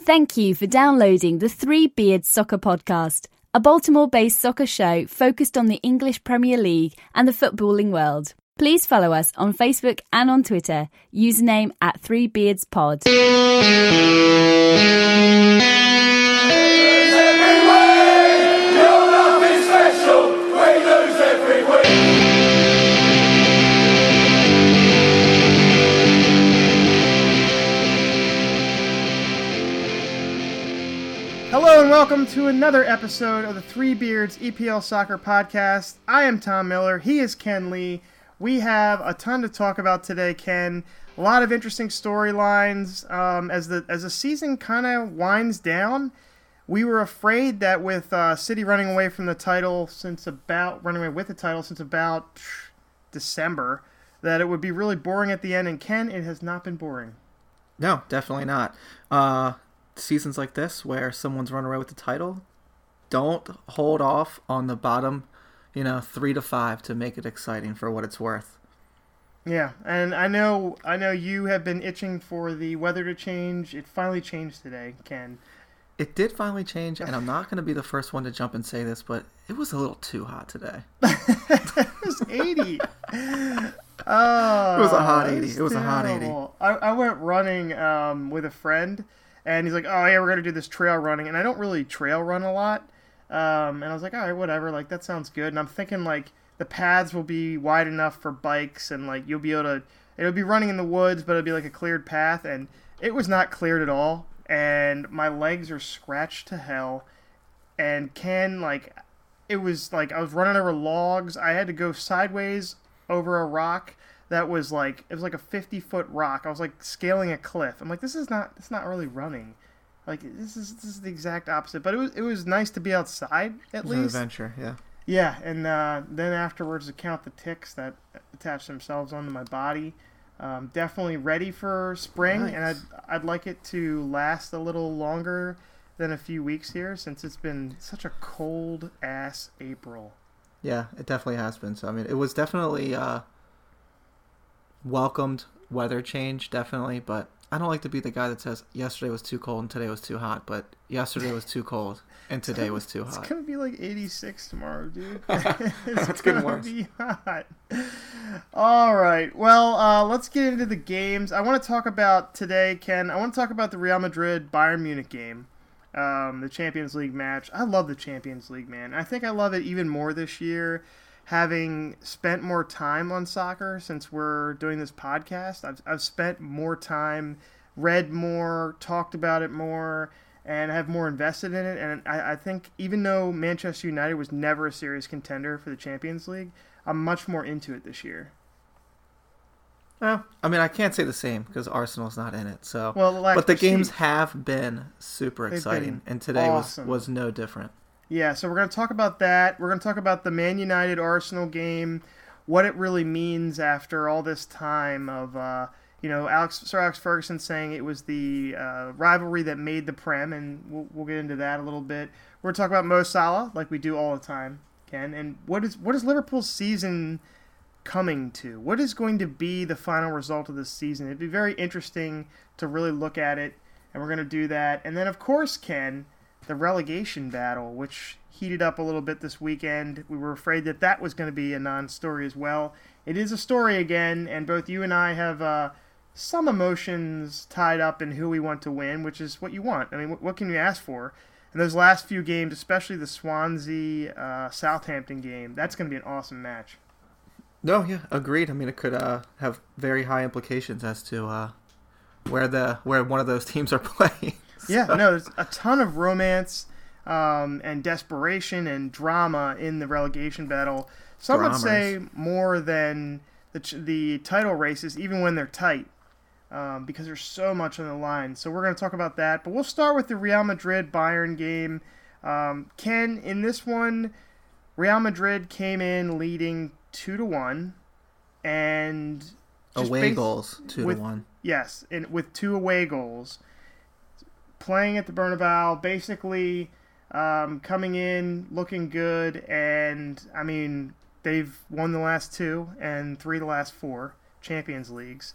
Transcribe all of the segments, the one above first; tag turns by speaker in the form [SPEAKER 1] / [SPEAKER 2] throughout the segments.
[SPEAKER 1] Thank you for downloading the Three Beards Soccer Podcast, a Baltimore-based soccer show focused on the English Premier League and the footballing world. Please follow us on Facebook and on Twitter, username @3beardspod.
[SPEAKER 2] Hello and welcome to another episode of the Three Beards EPL Soccer Podcast. I am Tom Miller. He is Ken Lee. We have a ton to talk about today, Ken. A lot of interesting storylines as the season kind of winds down. We were afraid that with City running away with the title since about December, that it would be really boring at the end. And Ken, it has not been boring.
[SPEAKER 3] No, definitely not. Seasons like this where someone's run away with the title, don't hold off on the bottom, 3 to 5 to make it exciting for what it's worth.
[SPEAKER 2] Yeah, and I know you have been itching for the weather to change. It finally changed today, Ken.
[SPEAKER 3] It did finally change, and I'm not going to be the first one to jump and say this, but it was a little too hot today.
[SPEAKER 2] It was 80. Oh,
[SPEAKER 3] it was a hot 80. It was a hot 80.
[SPEAKER 2] I went running with a friend. And he's like, oh, yeah, we're going to do this trail running. And I don't really trail run a lot. And I was like, all right, whatever. Like, that sounds good. And I'm thinking, like, the paths will be wide enough for bikes. And, like, you'll be able to... It'll be running in the woods, but it'll be, like, a cleared path. And it was not cleared at all. And my legs are scratched to hell. And Ken, like... It was, like, I was running over logs. I had to go sideways over a rock. That was like, it was like a 50-foot rock. I was like scaling a cliff. I'm like, it's not really running. Like, this is the exact opposite. But it was nice to be outside at least.
[SPEAKER 3] An adventure, yeah.
[SPEAKER 2] Yeah, and then afterwards to count the ticks that attach themselves onto my body. Definitely ready for spring, nice. And I'd like it to last a little longer than a few weeks here since it's been such a cold ass April.
[SPEAKER 3] Yeah, it definitely has been. So I mean, it was definitely welcomed weather change, definitely, but I don't like to be the guy that says yesterday was too cold and today was too hot, but yesterday was too cold and today was too hot.
[SPEAKER 2] It's going to be like 86 tomorrow, dude.
[SPEAKER 3] It's getting worse.
[SPEAKER 2] Be hot. All right, well, let's get into the games. I want to talk about today, Ken. I want to talk about the Real Madrid-Bayern Munich game, the Champions League match. I love the Champions League, man. I think I love it even more this year. Having spent more time on soccer since we're doing this podcast, I've spent more time, read more, talked about it more, and have more invested in it. And I think even though Manchester United was never a serious contender for the Champions League, I'm much more into it this year.
[SPEAKER 3] Well, I mean, I can't say the same because Arsenal's not in it. So,
[SPEAKER 2] well,
[SPEAKER 3] but the games have been super exciting, and today
[SPEAKER 2] awesome.
[SPEAKER 3] was no different.
[SPEAKER 2] Yeah, so we're going to talk about that. We're going to talk about the Man United-Arsenal game, what it really means after all this time of, Sir Alex Ferguson saying it was the rivalry that made the Prem, and we'll get into that a little bit. We're going to talk about Mo Salah, like we do all the time, Ken, and what is Liverpool's season coming to? What is going to be the final result of this season? It'd be very interesting to really look at it, and we're going to do that. And then, of course, Ken, the relegation battle, which heated up a little bit this weekend. We were afraid that was going to be a non-story as well. It is a story again, and both you and I have some emotions tied up in who we want to win, which is what you want. I mean, what can you ask for? And those last few games, especially the Swansea-Southampton game, that's going to be an awesome match.
[SPEAKER 3] No, yeah, agreed. I mean, it could have very high implications as to where one of those teams are playing.
[SPEAKER 2] Yeah, no, there's a ton of romance and desperation and drama in the relegation battle. Some would say more than the title races, even when they're tight, because there's so much on the line. So we're going to talk about that. But we'll start with the Real Madrid-Bayern game. Ken, in this one, Real Madrid came in leading 2-1, and
[SPEAKER 3] away goals 2-1.
[SPEAKER 2] Yes, and with 2 away goals. Playing at the Bernabeu, basically coming in, looking good, and, I mean, they've won the last 2 and 3 of the last 4 Champions Leagues.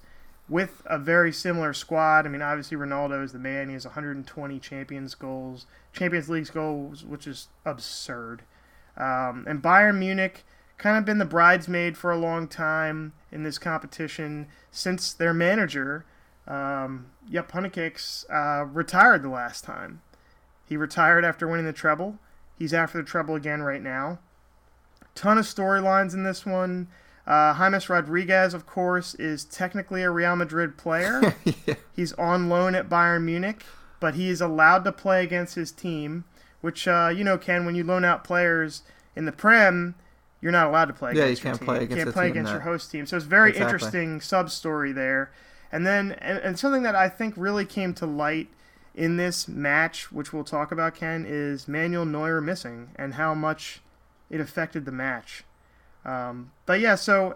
[SPEAKER 2] with a very similar squad. I mean, obviously Ronaldo is the man. He has 120 Champions League goals, which is absurd. And Bayern Munich kind of been the bridesmaid for a long time in this competition since their manager, Jupp Heynckes, retired the last time. He retired after winning the treble. He's after the treble again right now. Ton of storylines in this one. James Rodriguez, of course, is technically a Real Madrid player.
[SPEAKER 3] Yeah.
[SPEAKER 2] He's on loan at Bayern Munich, but he is allowed to play against his team, which, Ken, when you loan out players in the Prem, you're not allowed to play against your team.
[SPEAKER 3] Play against
[SPEAKER 2] you can't play against your host team. So it's a very interesting sub-story there. And then, and something that I think really came to light in this match, which we'll talk about, Ken, is Manuel Neuer missing and how much it affected the match. But yeah, so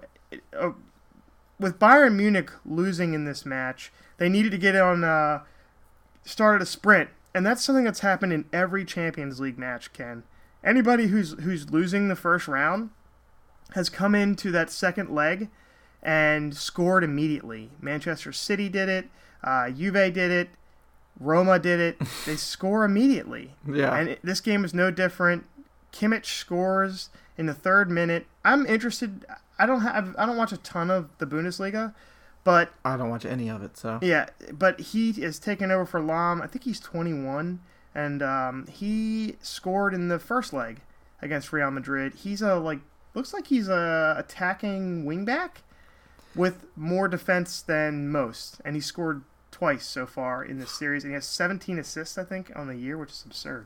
[SPEAKER 2] with Bayern Munich losing in this match, they needed to get on, started a sprint. And that's something that's happened in every Champions League match, Ken. Anybody who's losing the first round has come into that second leg and scored immediately. Manchester City did it. Juve did it. Roma did it. They score immediately.
[SPEAKER 3] Yeah.
[SPEAKER 2] And this game is no different. Kimmich scores in the 3rd minute. I'm interested. I don't watch a ton of the Bundesliga, but
[SPEAKER 3] I don't watch any of it. So
[SPEAKER 2] yeah, but he is taking over for Lahm. I think he's 21, and he scored in the first leg against Real Madrid. He's looks like he's a attacking wingback with more defense than most, and he scored twice so far in this series, and he has 17 assists, I think, on the year, which is absurd.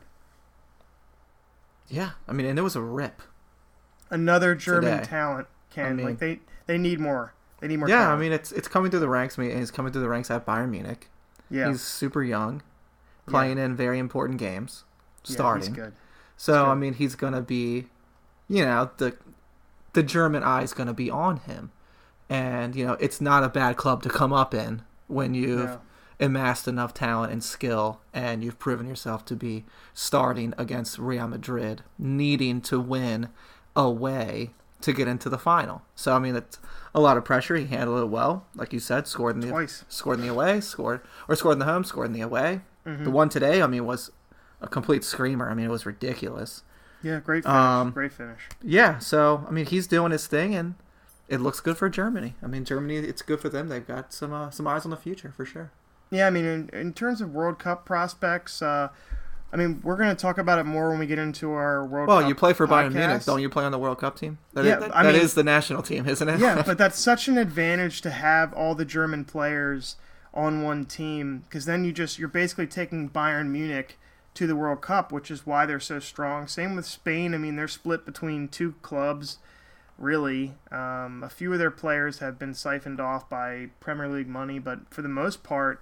[SPEAKER 3] Yeah, I mean, and it was a rip.
[SPEAKER 2] Another German
[SPEAKER 3] today.
[SPEAKER 2] Talent, Ken.
[SPEAKER 3] I mean,
[SPEAKER 2] they need more. They need more.
[SPEAKER 3] Yeah,
[SPEAKER 2] talent.
[SPEAKER 3] I mean, it's coming through the ranks. I mean, he's coming through the ranks at Bayern Munich.
[SPEAKER 2] Yeah,
[SPEAKER 3] he's super young, playing in very important games, starting.
[SPEAKER 2] Yeah, he's good.
[SPEAKER 3] So I mean, he's gonna be, the German eye is gonna be on him, and it's not a bad club to come up in when you've amassed enough talent and skill, and you've proven yourself to be starting against Real Madrid, needing to win away to get into the final. So I mean, it's a lot of pressure. He handled it well, like you said. Scored in the away, scored in the home, scored in the away. Mm-hmm. The one today, I mean, was a complete screamer. I mean, it was ridiculous.
[SPEAKER 2] Yeah, great finish. Great finish.
[SPEAKER 3] Yeah, so I mean, he's doing his thing, and it looks good for Germany. I mean, Germany, it's good for them. They've got some eyes on the future for sure.
[SPEAKER 2] Yeah, I mean, in terms of World Cup prospects, I mean, we're going to talk about it more when we get into our World Cup.
[SPEAKER 3] Well, you play for
[SPEAKER 2] podcast.
[SPEAKER 3] Bayern Munich, don't you play on the World Cup team? That
[SPEAKER 2] mean,
[SPEAKER 3] is the national team, isn't it?
[SPEAKER 2] Yeah, but that's such an advantage to have all the German players on one team, because then you're basically taking Bayern Munich to the World Cup, which is why they're so strong. Same with Spain. I mean, they're split between two clubs, really. A few of their players have been siphoned off by Premier League money, but for the most part,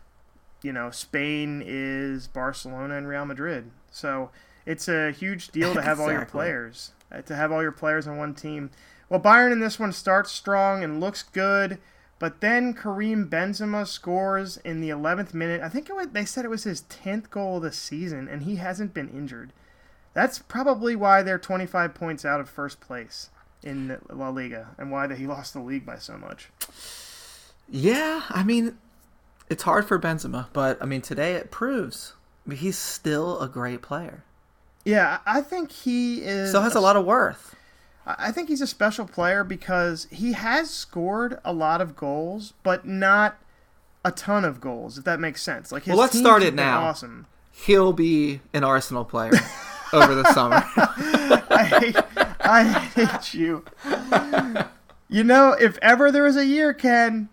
[SPEAKER 2] Spain is Barcelona and Real Madrid. So it's a huge deal to have all your players, on one team. Well, Bayern in this one starts strong and looks good, but then Karim Benzema scores in the 11th minute. I think they said it was his 10th goal of the season, and he hasn't been injured. That's probably why they're 25 points out of first place in La Liga, and why he lost the league by so much.
[SPEAKER 3] Yeah, I mean, it's hard for Benzema, but I mean, today it proves he's still a great player.
[SPEAKER 2] Yeah, I think he is.
[SPEAKER 3] Still has a lot of worth.
[SPEAKER 2] I think he's a special player because he has scored a lot of goals, but not a ton of goals, if that makes sense. Like, his
[SPEAKER 3] let's start it
[SPEAKER 2] teams have been
[SPEAKER 3] now.
[SPEAKER 2] Awesome.
[SPEAKER 3] He'll be an Arsenal player over the summer.
[SPEAKER 2] I hate you. If ever there was a year, Ken,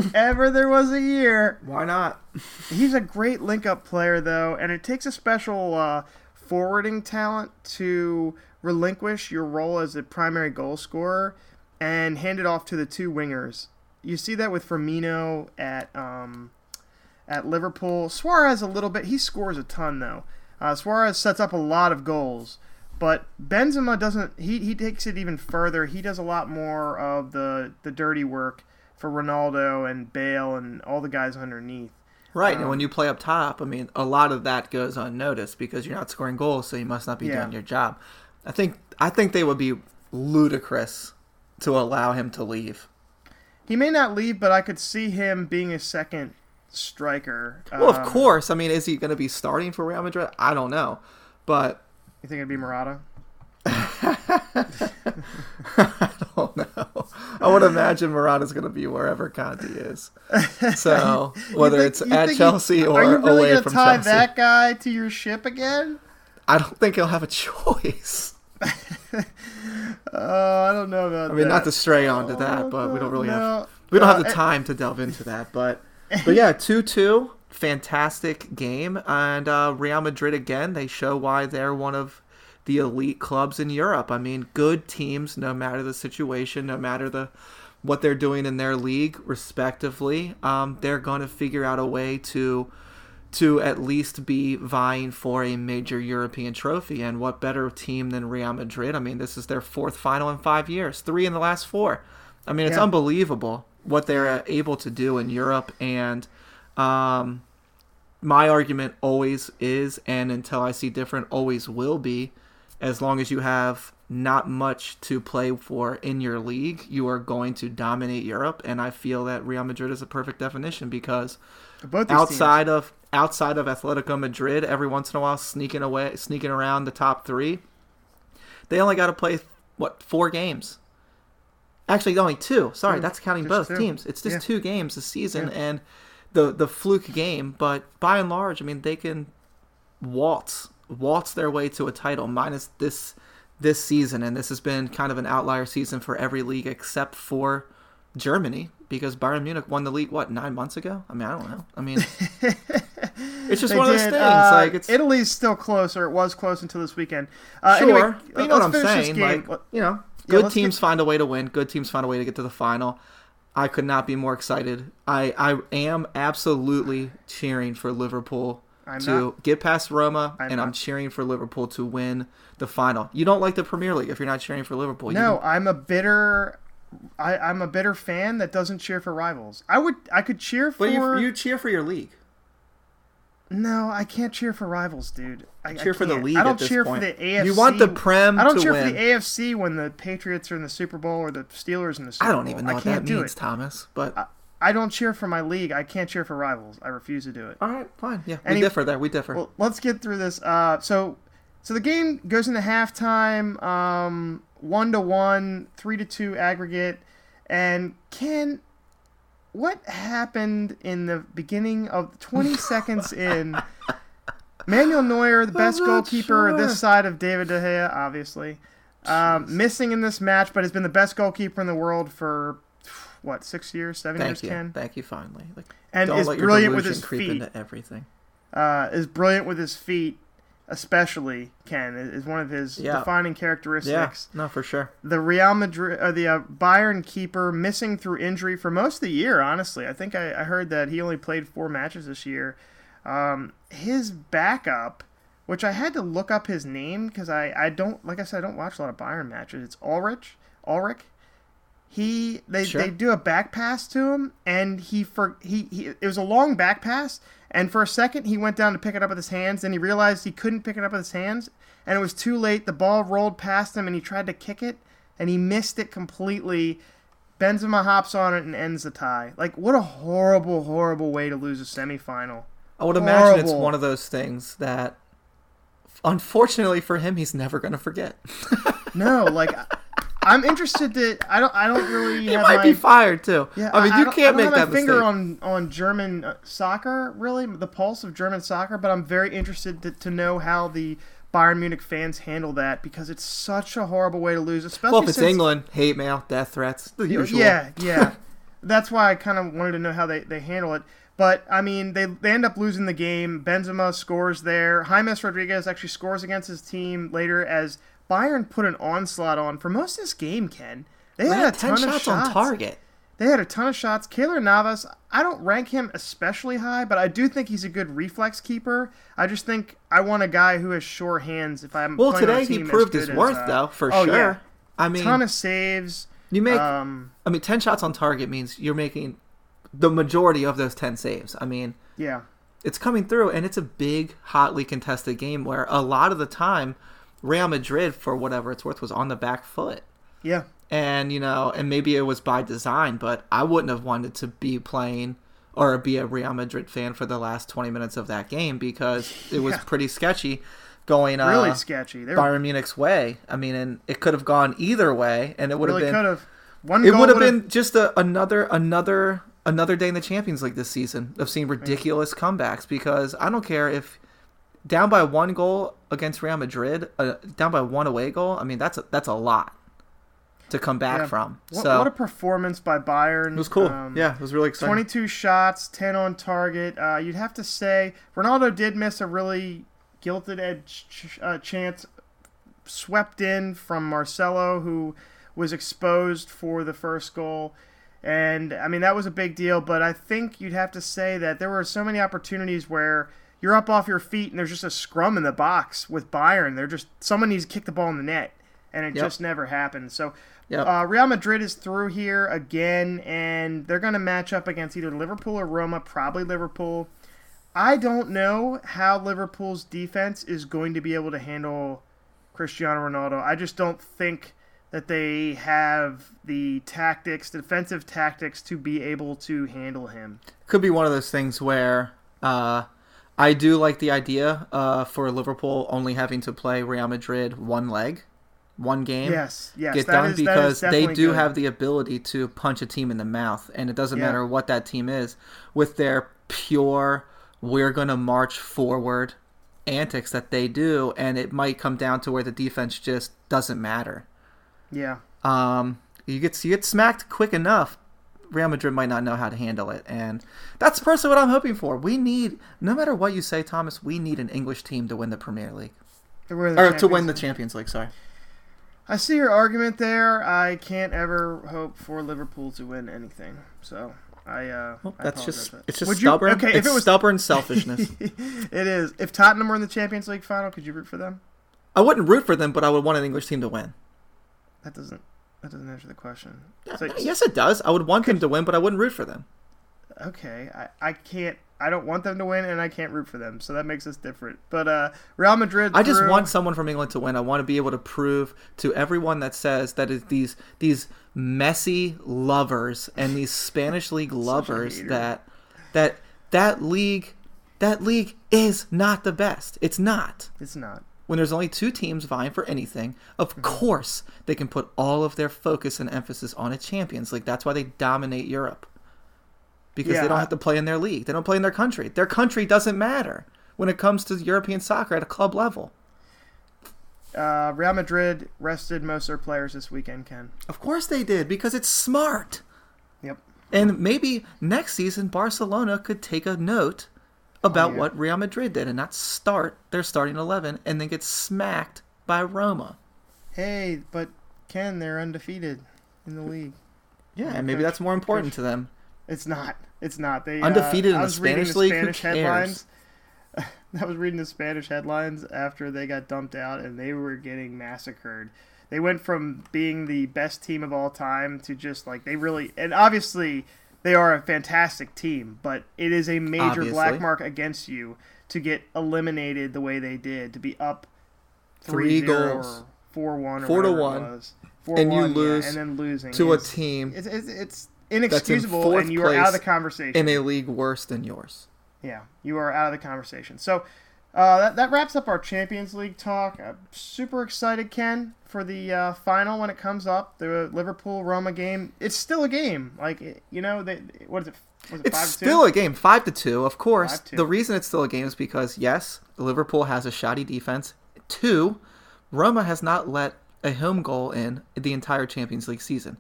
[SPEAKER 3] Why not?
[SPEAKER 2] He's a great link-up player, though, and it takes a special forwarding talent to relinquish your role as a primary goal scorer and hand it off to the two wingers. You see that with Firmino at Liverpool. Suarez a little bit. He scores a ton, though. Suarez sets up a lot of goals. But Benzema doesn't. He takes it even further. He does a lot more of the dirty work for Ronaldo and Bale and all the guys underneath.
[SPEAKER 3] Right, and when you play up top, I mean, a lot of that goes unnoticed because you're not scoring goals, so you must not be doing your job. I think they would be ludicrous to allow him to leave.
[SPEAKER 2] he may not leave, but I could see him being a second striker.
[SPEAKER 3] Well, of course. I mean, is he going to be starting for Real Madrid? I don't know, but
[SPEAKER 2] you think it'd be Morata?
[SPEAKER 3] I don't know. I would imagine Morata's going to be wherever Conte is. So whether it's at Chelsea or away from Chelsea. Are you really going to tie
[SPEAKER 2] that guy to your ship again?
[SPEAKER 3] I don't think he'll have a choice.
[SPEAKER 2] I don't know about that.
[SPEAKER 3] I mean, not to stray onto that, but we don't really have the time to delve into that. But yeah, 2-2, fantastic game, and Real Madrid again. They show why they're one of the elite clubs in Europe. I mean, good teams, no matter the situation, no matter what they're doing in their league, respectively, they're going to figure out a way to at least be vying for a major European trophy. And what better team than Real Madrid? I mean, this is their 4th final in 5 years, 3 in the last 4. I mean, it's unbelievable what they're able to do in Europe. And my argument always is, and until I see different, always will be, as long as you have not much to play for in your league, you are going to dominate Europe. And I feel that Real Madrid is a perfect definition, because outside of Atletico Madrid, every once in a while sneaking around the top 3, they only got to play 4 games. Actually, only 2. Sorry, that's counting both teams. It's just 2 games this season, and the fluke game. But by and large, I mean, they can waltz their way to a title, minus this season. And this has been kind of an outlier season for every league except for Germany, because Bayern Munich won the league 9 months ago. I mean, I don't know. I mean, it's just one of those things. Like,
[SPEAKER 2] Italy's still close, or it was close until this weekend.
[SPEAKER 3] Sure,
[SPEAKER 2] anyway,
[SPEAKER 3] but you know what I'm saying. Like, good teams find a way to win. Good teams find a way to get to the final. I could not be more excited. I am absolutely cheering for Liverpool to get past Roma, and I'm cheering for Liverpool to win the final. You don't like the Premier League if you're not cheering for Liverpool.
[SPEAKER 2] No, I'm a bitter fan that doesn't cheer for rivals. I could cheer for...
[SPEAKER 3] But you cheer for your league.
[SPEAKER 2] No, I can't cheer for rivals, dude. I
[SPEAKER 3] cheer for the league.
[SPEAKER 2] I don't cheer for the AFC.
[SPEAKER 3] You want the Prem to win.
[SPEAKER 2] I don't cheer for the AFC when the Patriots are in the Super Bowl or the Steelers in the Super Bowl.
[SPEAKER 3] I don't even know what that means, Thomas. But
[SPEAKER 2] I don't cheer for my league. I can't cheer for rivals. I refuse to do it.
[SPEAKER 3] All right, fine. Yeah, we differ there. We differ.
[SPEAKER 2] Well, let's get through this. So the game goes into halftime, 1-1, 3-2 aggregate, and what happened in the beginning of 20 seconds in? Manuel Neuer, the best goalkeeper this side of David De Gea, obviously, missing in this match, but has been the best goalkeeper in the world for 6 years, 7 years, 10.
[SPEAKER 3] Thank you, finally.
[SPEAKER 2] And is brilliant with his feet.
[SPEAKER 3] Into everything.
[SPEAKER 2] Is brilliant with his feet, especially. Ken is one of his defining characteristics.
[SPEAKER 3] Yeah, no, for sure.
[SPEAKER 2] The Real Madrid, or the Bayern keeper, missing through injury for most of the year. Honestly, I think I heard that he only played 4 matches this year. His backup, which I had to look up his name because I don't, like I said, I don't watch a lot of Bayern matches. It's Ulrich. They do a back pass to him, and it was a long back pass, and for a second he went down to pick it up with his hands, then he realized he couldn't pick it up with his hands, and it was too late. The ball rolled past him, and he tried to kick it, and he missed it completely. Benzema hops on it and ends the tie. Like, what a horrible, horrible way to lose a semifinal.
[SPEAKER 3] I would imagine it's one of those things that, unfortunately for him, he's never going to forget.
[SPEAKER 2] No, like, I'm interested to. I don't really.
[SPEAKER 3] He might be fired too.
[SPEAKER 2] Yeah,
[SPEAKER 3] I mean, you can't make that mistake.
[SPEAKER 2] I don't have my finger on German soccer, really, the pulse of German soccer. But I'm very interested to know how the Bayern Munich fans handle that, because it's such a horrible way to lose, especially
[SPEAKER 3] if it's England, hate mail, death threats, the usual.
[SPEAKER 2] Yeah. That's why I kind of wanted to know how they handle it. But, I mean, they end up losing the game. Benzema scores there. James Rodriguez actually scores against his team later as Bayern put an onslaught on. For most of this game, Ken, they had a ton of shots
[SPEAKER 3] on target.
[SPEAKER 2] They had a ton of shots. Keylor Navas, I don't rank him especially high, but I do think he's a good reflex keeper. I just think I want a guy who has sure hands if I'm playing on a team.
[SPEAKER 3] Well, today he proved his worth, though, for sure. Yeah.
[SPEAKER 2] I mean, ton of saves.
[SPEAKER 3] You make, 10 shots on target means you're making the majority of those 10 saves. I mean,
[SPEAKER 2] yeah,
[SPEAKER 3] it's coming through, and it's a big, hotly contested game where a lot of the time Real Madrid, for whatever it's worth, was on the back foot.
[SPEAKER 2] Yeah.
[SPEAKER 3] And, and maybe it was by design, but I wouldn't have wanted to be playing or be a Real Madrid fan for the last 20 minutes of that game because it was pretty sketchy going
[SPEAKER 2] really sketchy.
[SPEAKER 3] Bayern Munich's way. I mean, and it could have gone either way, and it would
[SPEAKER 2] really
[SPEAKER 3] have been...
[SPEAKER 2] could have.
[SPEAKER 3] It would have been just another day in the Champions League this season of seeing ridiculous comebacks because I don't care if down by 1 goal against Real Madrid, down by 1 away goal, I mean, that's a lot to come back from.
[SPEAKER 2] What a performance by Bayern.
[SPEAKER 3] It was cool. It was really exciting.
[SPEAKER 2] 22 shots, 10 on target. You'd have to say Ronaldo did miss a really gilded edge chance swept in from Marcelo, who was exposed for the first goal. And, I mean, that was a big deal, but I think you'd have to say that there were so many opportunities where you're up off your feet and there's just a scrum in the box with Bayern. Someone needs to kick the ball in the net, and it just never happened. So Real Madrid is through here again, and they're going to match up against either Liverpool or Roma, probably Liverpool. I don't know how Liverpool's defense is going to be able to handle Cristiano Ronaldo. I just don't think that they have the defensive tactics to be able to handle him.
[SPEAKER 3] Could be one of those things where I do like the idea for Liverpool only having to play Real Madrid one game.
[SPEAKER 2] Yes,
[SPEAKER 3] get done because they do have the ability to punch a team in the mouth, and it doesn't matter what that team is with their pure we're going to march forward antics that they do, and it might come down to where the defense just doesn't matter.
[SPEAKER 2] Yeah.
[SPEAKER 3] You get smacked quick enough, Real Madrid might not know how to handle it, and that's personally what I'm hoping for. We need, no matter what you say, Thomas, we need an English team to win the Premier League. To win the Champions League, sorry.
[SPEAKER 2] I see your argument there. I can't ever hope for Liverpool to win anything, so
[SPEAKER 3] that's just stubborn.
[SPEAKER 2] Okay,
[SPEAKER 3] it's stubborn selfishness.
[SPEAKER 2] It is. If Tottenham were in the Champions League final, could you root for them?
[SPEAKER 3] I wouldn't root for them, but I would want an English team to win.
[SPEAKER 2] That doesn't answer the question.
[SPEAKER 3] Yes, it does. I would want them to win, but I wouldn't root for them.
[SPEAKER 2] Okay, I can't. I don't want them to win, and I can't root for them, so that makes us different. But Real Madrid.
[SPEAKER 3] I just want someone from England to win. I want to be able to prove to everyone that says that is these messy lovers and these Spanish league lovers that league is not the best. It's not.
[SPEAKER 2] It's not.
[SPEAKER 3] When there's only 2 teams vying for anything, of course they can put all of their focus and emphasis on a Champions League. That's why they dominate Europe. Because they don't have to play in their league. They don't play in their country. Their country doesn't matter when it comes to European soccer at a club level.
[SPEAKER 2] Real Madrid rested most of their players this weekend, Ken.
[SPEAKER 3] Of course they did, because it's smart.
[SPEAKER 2] Yep.
[SPEAKER 3] And maybe next season Barcelona could take a note about what Real Madrid did and not start their starting 11 and then get smacked by Roma.
[SPEAKER 2] Hey, but Ken, they're undefeated in the league.
[SPEAKER 3] Yeah, and maybe that's more important to them.
[SPEAKER 2] It's not. It's not. They
[SPEAKER 3] undefeated in the Spanish league. Who cares?
[SPEAKER 2] Headlines. I was reading the Spanish headlines after they got dumped out, and they were getting massacred. They went from being the best team of all time to just and obviously they are a fantastic team, but it is a major black mark against you to get eliminated the way they did, to be up
[SPEAKER 3] 3 goals,
[SPEAKER 2] 4-1,
[SPEAKER 3] 4-1, and you lose,
[SPEAKER 2] and then losing
[SPEAKER 3] to a team.
[SPEAKER 2] It's inexcusable, and you are out of the conversation.
[SPEAKER 3] In a league worse than yours.
[SPEAKER 2] Yeah, you are out of the conversation. So that wraps up our Champions League talk. I'm super excited, Ken, for the final when it comes up, the Liverpool-Roma game. It's still a game. What is it? Was it 5-2?
[SPEAKER 3] It's still a game, 5-2. Of course,
[SPEAKER 2] 5-2.
[SPEAKER 3] The reason it's still a game is because, yes, Liverpool has a shoddy defense. 2, Roma has not let a home goal in the entire Champions League season.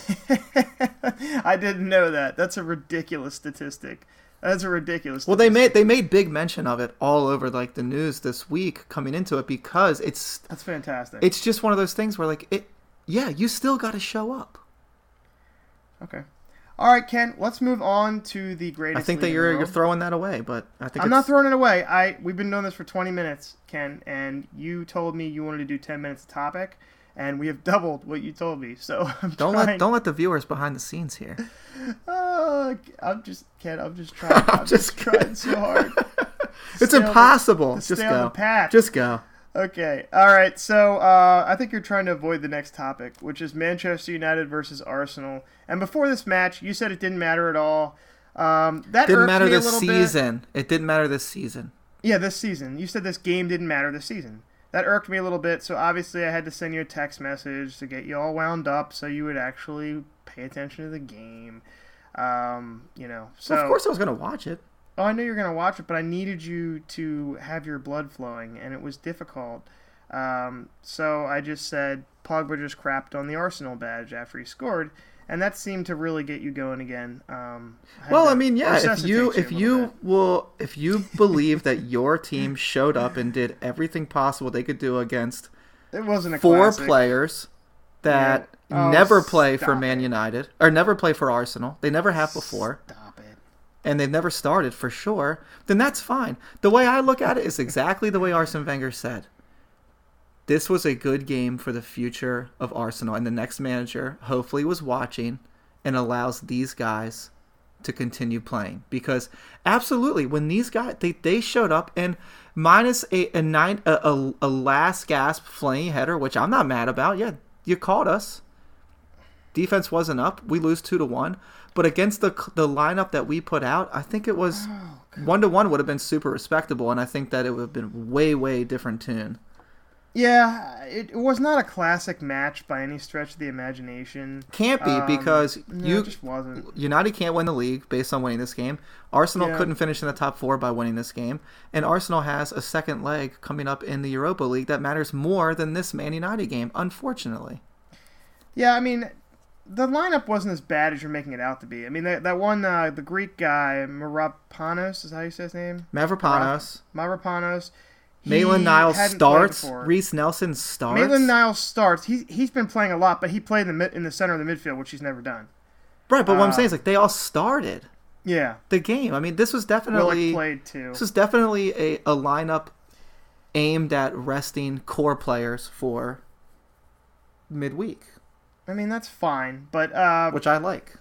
[SPEAKER 2] I didn't know that. That's a ridiculous statistic.
[SPEAKER 3] Well, they made big mention of it all over the news this week coming into it because
[SPEAKER 2] that's fantastic.
[SPEAKER 3] It's just one of those things where you still got to show up.
[SPEAKER 2] Okay. All right, Ken, let's move on to the greatest.
[SPEAKER 3] I think that you're throwing that away, but I think
[SPEAKER 2] I'm not throwing it away. We've been doing this for 20 minutes, Ken, and you told me you wanted to do 10 minutes a topic, and we have doubled what you told me. So don't
[SPEAKER 3] let the viewers behind the scenes here.
[SPEAKER 2] I'm just trying. I'm just trying so hard.
[SPEAKER 3] It's impossible. Just go.
[SPEAKER 2] On the path.
[SPEAKER 3] Just go.
[SPEAKER 2] Okay. All right. So I think you're trying to avoid the next topic, which is Manchester United versus Arsenal. And before this match, you said it didn't matter at all. That
[SPEAKER 3] Didn't
[SPEAKER 2] irked
[SPEAKER 3] matter
[SPEAKER 2] me a
[SPEAKER 3] this
[SPEAKER 2] little
[SPEAKER 3] season. It didn't matter this season.
[SPEAKER 2] bit. Yeah, this season. You said this game didn't matter this season. That irked me a little bit. So obviously, I had to send you a text message to get you all wound up, so you would actually pay attention to the game. So
[SPEAKER 3] Well, of course I was going to watch it.
[SPEAKER 2] Oh, I know you're gonna watch it, but I needed you to have your blood flowing, and it was difficult. So I just said Pogba just crapped on the Arsenal badge after he scored, and that seemed to really get you going again.
[SPEAKER 3] Well, I mean, yeah,
[SPEAKER 2] resuscitate
[SPEAKER 3] if you believe that your team showed up and did everything possible they could do against
[SPEAKER 2] it wasn't a
[SPEAKER 3] four
[SPEAKER 2] classic.
[SPEAKER 3] players that
[SPEAKER 2] Yeah. Oh,
[SPEAKER 3] never play for
[SPEAKER 2] stop
[SPEAKER 3] Man
[SPEAKER 2] it.
[SPEAKER 3] United or never play for Arsenal, they never have before,
[SPEAKER 2] Stop it.
[SPEAKER 3] and they've never started for sure, then that's fine. The way I look at it is exactly the way Arsene Wenger said. This was a good game for the future of Arsenal, and the next manager hopefully was watching and allows these guys to continue playing. Because absolutely, when these guys they showed up and minus a last gasp flaying header, which I'm not mad about. Yeah, you called us. Defense wasn't up. We lose 2-1. But against the lineup that we put out, I think it was 1-1 would have been super respectable, and I think that it would have been way different tune.
[SPEAKER 2] Yeah, it was not a classic match by any stretch of the imagination.
[SPEAKER 3] Can't be because
[SPEAKER 2] it just wasn't.
[SPEAKER 3] United can't win the league based on winning this game. Arsenal
[SPEAKER 2] Yeah.
[SPEAKER 3] couldn't finish in the top 4 by winning this game, and Arsenal has a second leg coming up in the Europa League that matters more than this Man United game, unfortunately.
[SPEAKER 2] Yeah, I mean, the lineup wasn't as bad as you're making it out to be. I mean, that one, the Greek guy, Mavropanos, is how you say his name?
[SPEAKER 3] Mavropanos.
[SPEAKER 2] Mavropanos.
[SPEAKER 3] Maitland-Niles
[SPEAKER 2] hadn't
[SPEAKER 3] starts.
[SPEAKER 2] played before.
[SPEAKER 3] Reece Nelson starts.
[SPEAKER 2] Maitland-Niles starts. He's been playing a lot, but he played in the center of the midfield, which he's never done.
[SPEAKER 3] Right, but what I'm saying is like they all started
[SPEAKER 2] Yeah.
[SPEAKER 3] the game. I mean, this was
[SPEAKER 2] Willock
[SPEAKER 3] definitely
[SPEAKER 2] played too.
[SPEAKER 3] this was definitely a lineup aimed at resting core players for midweek,
[SPEAKER 2] I mean, that's fine, but
[SPEAKER 3] which I like.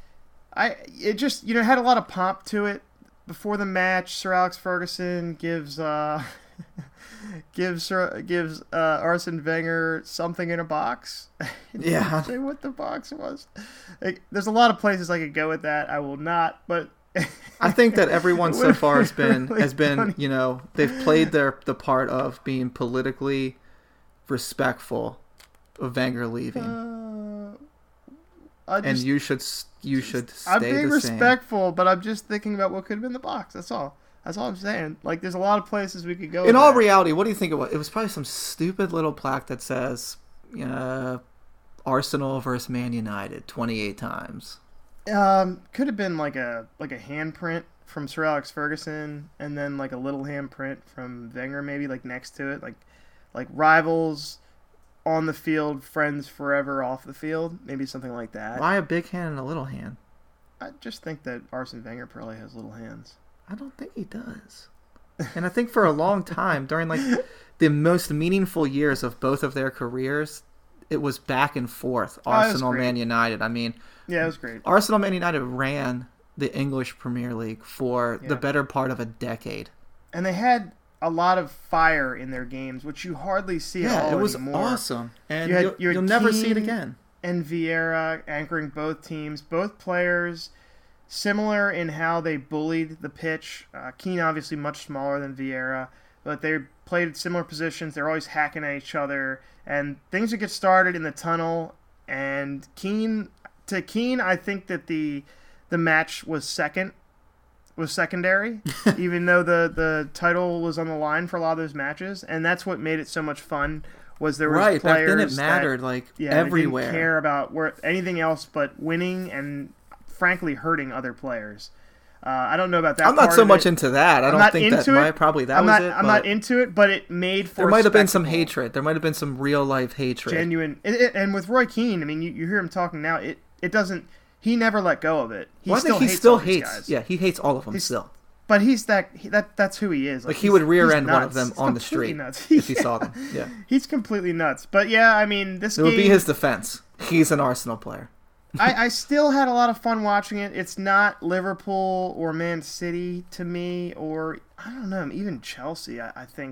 [SPEAKER 2] it just had a lot of pomp to it. Before the match, Sir Alex Ferguson gives Arsene Wenger something in a box.
[SPEAKER 3] Yeah.
[SPEAKER 2] Didn't say what the box was. There's a lot of places I could go with that. I will not, but
[SPEAKER 3] I think that everyone so far has been
[SPEAKER 2] funny.
[SPEAKER 3] they've played the part of being politically respectful of Wenger leaving, and you should stay
[SPEAKER 2] I'm being
[SPEAKER 3] the same.
[SPEAKER 2] respectful, but I'm just thinking about what could have been in the box. That's all. That's all I'm saying. Like, there's a lot of places we could go.
[SPEAKER 3] In
[SPEAKER 2] with
[SPEAKER 3] all
[SPEAKER 2] that.
[SPEAKER 3] reality, what do you think it was? It was probably some stupid little plaque that says, Arsenal versus Man United 28 times.
[SPEAKER 2] Could have been like a handprint from Sir Alex Ferguson, and then like a little handprint from Wenger, maybe like next to it, like rivals on the field, friends forever off the field, maybe something like that.
[SPEAKER 3] Why a big hand and a little hand?
[SPEAKER 2] I just think that Arsene Wenger probably has little hands.
[SPEAKER 3] I don't think he does. And I think for a long time, during like the most meaningful years of both of their careers, it was back and forth. Arsenal,
[SPEAKER 2] great.
[SPEAKER 3] Man United. I mean,
[SPEAKER 2] Yeah, it was great.
[SPEAKER 3] Arsenal, Man United ran the English Premier League for the better part of a decade.
[SPEAKER 2] And they had a lot of fire in their games, which you hardly see at all
[SPEAKER 3] Yeah, it was
[SPEAKER 2] anymore.
[SPEAKER 3] awesome. And
[SPEAKER 2] You had
[SPEAKER 3] you'll never see it
[SPEAKER 2] Keane
[SPEAKER 3] again.
[SPEAKER 2] and Vieira anchoring both teams, both players similar in how they bullied the pitch. Keane obviously much smaller than Vieira, but they played similar positions. They're always hacking at each other, and things would get started in the tunnel. And Keane, I think that the match was secondary, even though the title was on the line for a lot of those matches, and that's what made it so much fun. Was there was
[SPEAKER 3] Right,
[SPEAKER 2] players
[SPEAKER 3] back then it mattered
[SPEAKER 2] they
[SPEAKER 3] everywhere.
[SPEAKER 2] didn't care about anything else but winning and frankly hurting other players. I don't know about that.
[SPEAKER 3] I'm not
[SPEAKER 2] part
[SPEAKER 3] so
[SPEAKER 2] of
[SPEAKER 3] much
[SPEAKER 2] it.
[SPEAKER 3] into that. I
[SPEAKER 2] I'm
[SPEAKER 3] don't
[SPEAKER 2] not
[SPEAKER 3] think that
[SPEAKER 2] into it.
[SPEAKER 3] probably that
[SPEAKER 2] I'm
[SPEAKER 3] was
[SPEAKER 2] not,
[SPEAKER 3] it.
[SPEAKER 2] I'm
[SPEAKER 3] but
[SPEAKER 2] not into it, but it made for
[SPEAKER 3] there might have been some
[SPEAKER 2] spectacle.
[SPEAKER 3] hatred. There might have been some real life hatred.
[SPEAKER 2] Genuine. And with Roy Keane, I mean, you hear him talking now. It doesn't. He never let go of it. He
[SPEAKER 3] Well, I
[SPEAKER 2] still
[SPEAKER 3] think he
[SPEAKER 2] hates
[SPEAKER 3] still
[SPEAKER 2] all these
[SPEAKER 3] hates.
[SPEAKER 2] guys.
[SPEAKER 3] Yeah, he hates all of them still.
[SPEAKER 2] But that's who he is.
[SPEAKER 3] Like he would rear
[SPEAKER 2] he's
[SPEAKER 3] end one of
[SPEAKER 2] nuts.
[SPEAKER 3] them
[SPEAKER 2] He's
[SPEAKER 3] on the
[SPEAKER 2] completely
[SPEAKER 3] street
[SPEAKER 2] nuts.
[SPEAKER 3] if he saw them. Yeah,
[SPEAKER 2] He's completely nuts. But yeah, I mean, this
[SPEAKER 3] it
[SPEAKER 2] game
[SPEAKER 3] would be his defense. He's an Arsenal player.
[SPEAKER 2] I still had a lot of fun watching it. It's not Liverpool or Man City to me, or I don't know, even Chelsea. I think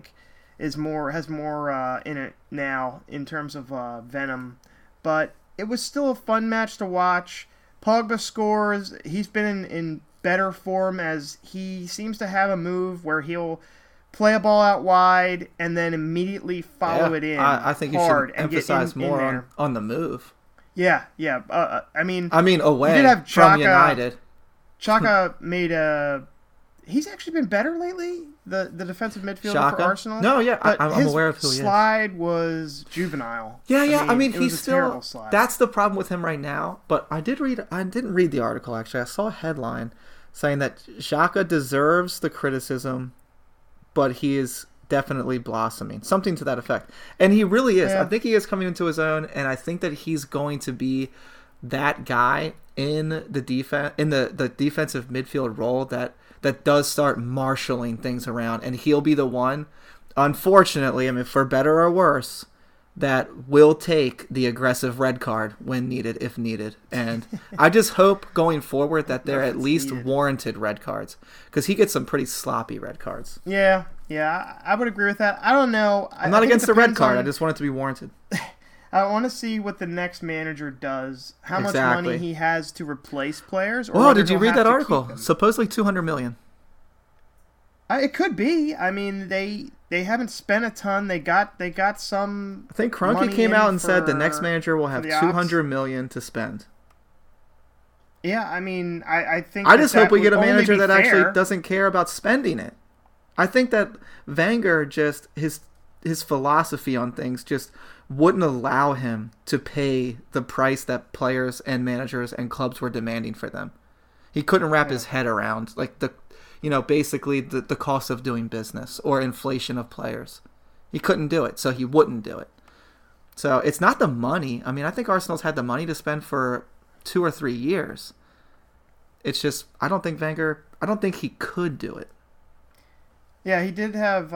[SPEAKER 2] has more in it now in terms of venom. But it was still a fun match to watch. Pogba scores. He's been in better form, as he seems to have a move where he'll play a ball out wide and then immediately follow it in.
[SPEAKER 3] I think you should emphasize more on the move.
[SPEAKER 2] Yeah. I mean,
[SPEAKER 3] away
[SPEAKER 2] you did have
[SPEAKER 3] from United.
[SPEAKER 2] Xhaka made a. He's actually been better lately. The defensive midfielder for Arsenal.
[SPEAKER 3] No, yeah, I'm aware of who he is.
[SPEAKER 2] His slide was juvenile.
[SPEAKER 3] Yeah. I mean,
[SPEAKER 2] he's still. A terrible slide.
[SPEAKER 3] That's the problem with him right now. But I didn't read the article actually. I saw a headline saying that Xhaka deserves the criticism, but he is definitely blossoming, something to that effect. And he really is.
[SPEAKER 2] Yeah.
[SPEAKER 3] I think he is coming into his own, and I think that he's going to be that guy in the defensive midfield role that does start marshaling things around, and he'll be the one, unfortunately, I mean, for better or worse, that will take the aggressive red card when needed, if needed. And I just hope going forward that they're at least warranted red cards, because he gets some pretty sloppy red cards.
[SPEAKER 2] Yeah, I would agree with that. I don't know.
[SPEAKER 3] I'm not against the red card. I just want it to be warranted.
[SPEAKER 2] I want to see what the next manager does, how much money he has to replace players.
[SPEAKER 3] Oh, did you read that article? Supposedly $200 million.
[SPEAKER 2] It could be. I mean, they haven't spent a ton. They got some.
[SPEAKER 3] I think Kroenke came out and said the next manager will have $200 million to spend.
[SPEAKER 2] Yeah, I mean, I think.
[SPEAKER 3] I just hope we get a manager that actually doesn't care about spending it. I think that Wenger just his philosophy on things just wouldn't allow him to pay the price that players and managers and clubs were demanding for them. He couldn't wrap his head around basically the cost of doing business or inflation of players. He couldn't do it, so he wouldn't do it. So it's not the money. I mean, I think Arsenal's had the money to spend for 2 or 3 years. It's just I don't think he could do it.
[SPEAKER 2] Yeah, he did have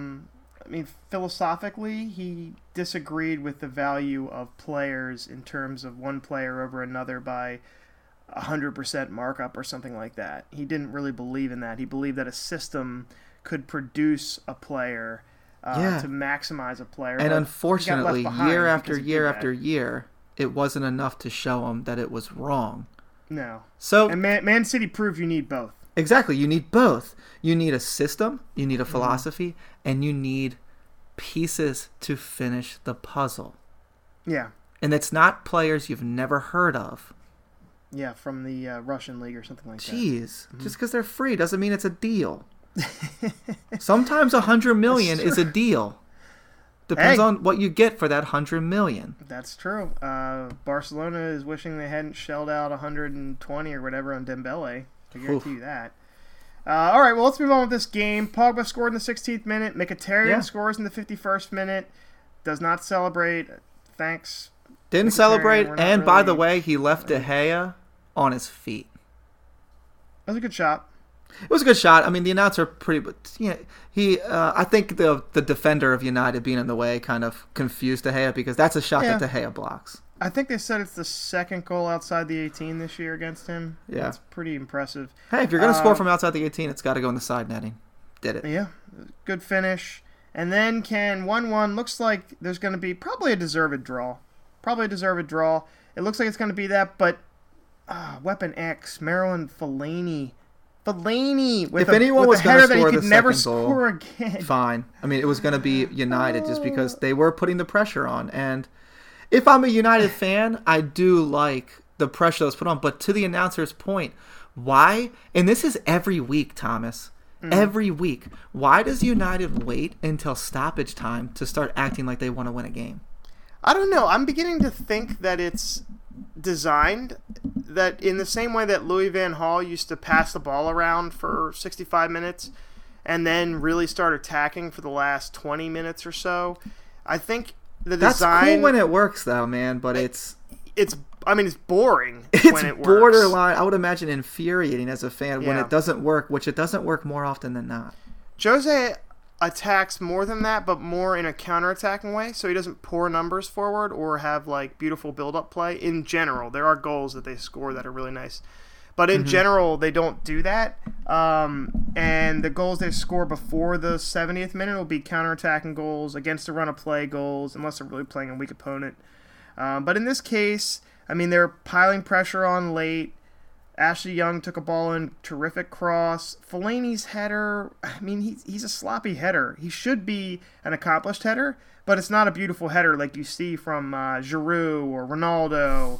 [SPEAKER 2] philosophically, he disagreed with the value of players in terms of one player over another by 100% markup or something like that. He didn't really believe in that. He believed that a system could produce a player to maximize a player.
[SPEAKER 3] And unfortunately, year after year after year, it wasn't enough to show him that it was wrong.
[SPEAKER 2] No.
[SPEAKER 3] So,
[SPEAKER 2] and Man City proved you need both.
[SPEAKER 3] Exactly. You need both. You need a system, you need a philosophy, and you need pieces to finish the puzzle.
[SPEAKER 2] Yeah.
[SPEAKER 3] And it's not players you've never heard of.
[SPEAKER 2] Yeah, from the Russian league or something like that.
[SPEAKER 3] Jeez. Just because they're free doesn't mean it's a deal. Sometimes $100 million is a deal. Depends on what you get for that $100 million.
[SPEAKER 2] That's true. Barcelona is wishing they hadn't shelled out 120 or whatever on Dembele. I guarantee you that. All right, well, let's move on with this game. Pogba scored in the 16th minute. Mkhitaryan scores in the 51st minute. Does not celebrate. Thanks.
[SPEAKER 3] Didn't celebrate, and by the way, he left De Gea on his feet.
[SPEAKER 2] That was a good shot.
[SPEAKER 3] It was a good shot. I mean, the announcer I think the defender of United being in the way kind of confused De Gea, because that's a shot that De Gea blocks.
[SPEAKER 2] I think they said it's the second goal outside the 18 this year against him.
[SPEAKER 3] Yeah.
[SPEAKER 2] That's pretty impressive.
[SPEAKER 3] Hey, if you're going to score from outside the 18, it's got to go in the side netting. Did it.
[SPEAKER 2] Yeah. Good finish. And then 1-1. Looks like there's going to be probably a deserved draw. It looks like it's going to be that, but Weapon X, Marouane Fellaini with
[SPEAKER 3] anyone was going to score the
[SPEAKER 2] never
[SPEAKER 3] second goal,
[SPEAKER 2] score again.
[SPEAKER 3] Fine. I mean, it was going to be United just because they were putting the pressure on. And if I'm a United fan, I do like the pressure that was put on. But to the announcer's point, why? And this is every week, Thomas. Every week. Why does United wait until stoppage time to start acting like they want to win a game?
[SPEAKER 2] I don't know. I'm beginning to think that it's designed that in the same way that Louis van Gaal used to pass the ball around for 65 minutes and then really start attacking for the last 20 minutes or so. I think the design...
[SPEAKER 3] That's cool when it works, though, man, but it's
[SPEAKER 2] boring
[SPEAKER 3] when it works. It's borderline, I would imagine, infuriating as a fan when it doesn't work, which it doesn't work more often than not.
[SPEAKER 2] Jose attacks more than that, but more in a counter-attacking way, so he doesn't pour numbers forward or have beautiful build-up play. In general, there are goals that they score that are really nice, but in general, they don't do that. and the goals they score before the 70th minute will be counterattacking goals, against the run of play goals, unless they're really playing a weak opponent. But in this case, I mean, they're piling pressure on late. Ashley Young took a ball in, terrific cross. Fellaini's header, I mean, he's a sloppy header. He should be an accomplished header, but it's not a beautiful header like you see from Giroud or Ronaldo.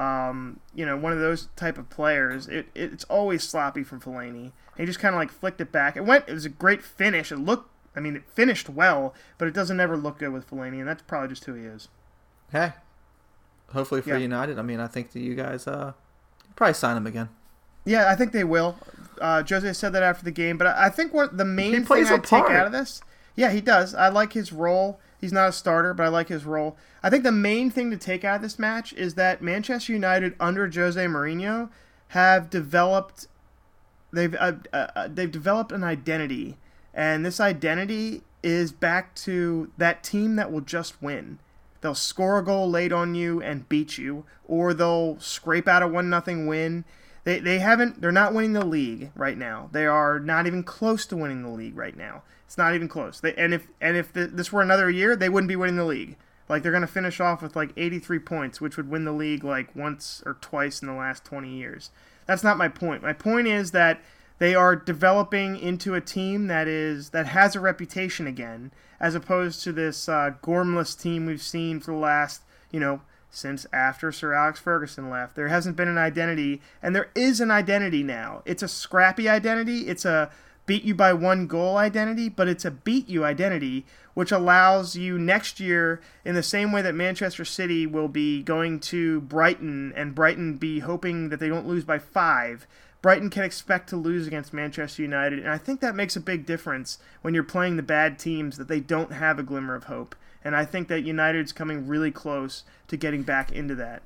[SPEAKER 2] One of those type of players. It's always sloppy from Fellaini. He just kind of like flicked it back. It was a great finish. It finished well, but it doesn't ever look good with Fellaini, and that's probably just who he is.
[SPEAKER 3] Hey, hopefully for United. I mean, I think that you guys probably sign him again.
[SPEAKER 2] Yeah, I think they will. Jose said that after the game, but I think what the main thing I take out of this, yeah, he does. I like his role. He's not a starter, but I like his role. I think the main thing to take out of this match is that Manchester United under Jose Mourinho have developed. They've developed an identity, and this identity is back to that team that will just win. They'll score a goal late on you and beat you, or they'll scrape out a 1-0 win. They're not winning the league right now. They are not even close to winning the league right now. It's not even close. If this were another year, they wouldn't be winning the league. Like, they're going to finish off with like 83 points, which would win the league like once or twice in the last 20 years. That's not my point. My point is that they are developing into a team that has a reputation again, as opposed to this gormless team we've seen for the last, since after Sir Alex Ferguson left. There hasn't been an identity, and there is an identity now. It's a scrappy identity. It's a beat you by 1 goal identity, but it's a beat you identity, which allows you next year, in the same way that Manchester City will be going to Brighton, and Brighton be hoping that they don't lose by 5, Brighton can expect to lose against Manchester United, and I think that makes a big difference when you're playing the bad teams, that they don't have a glimmer of hope. And I think that United's coming really close to getting back into that.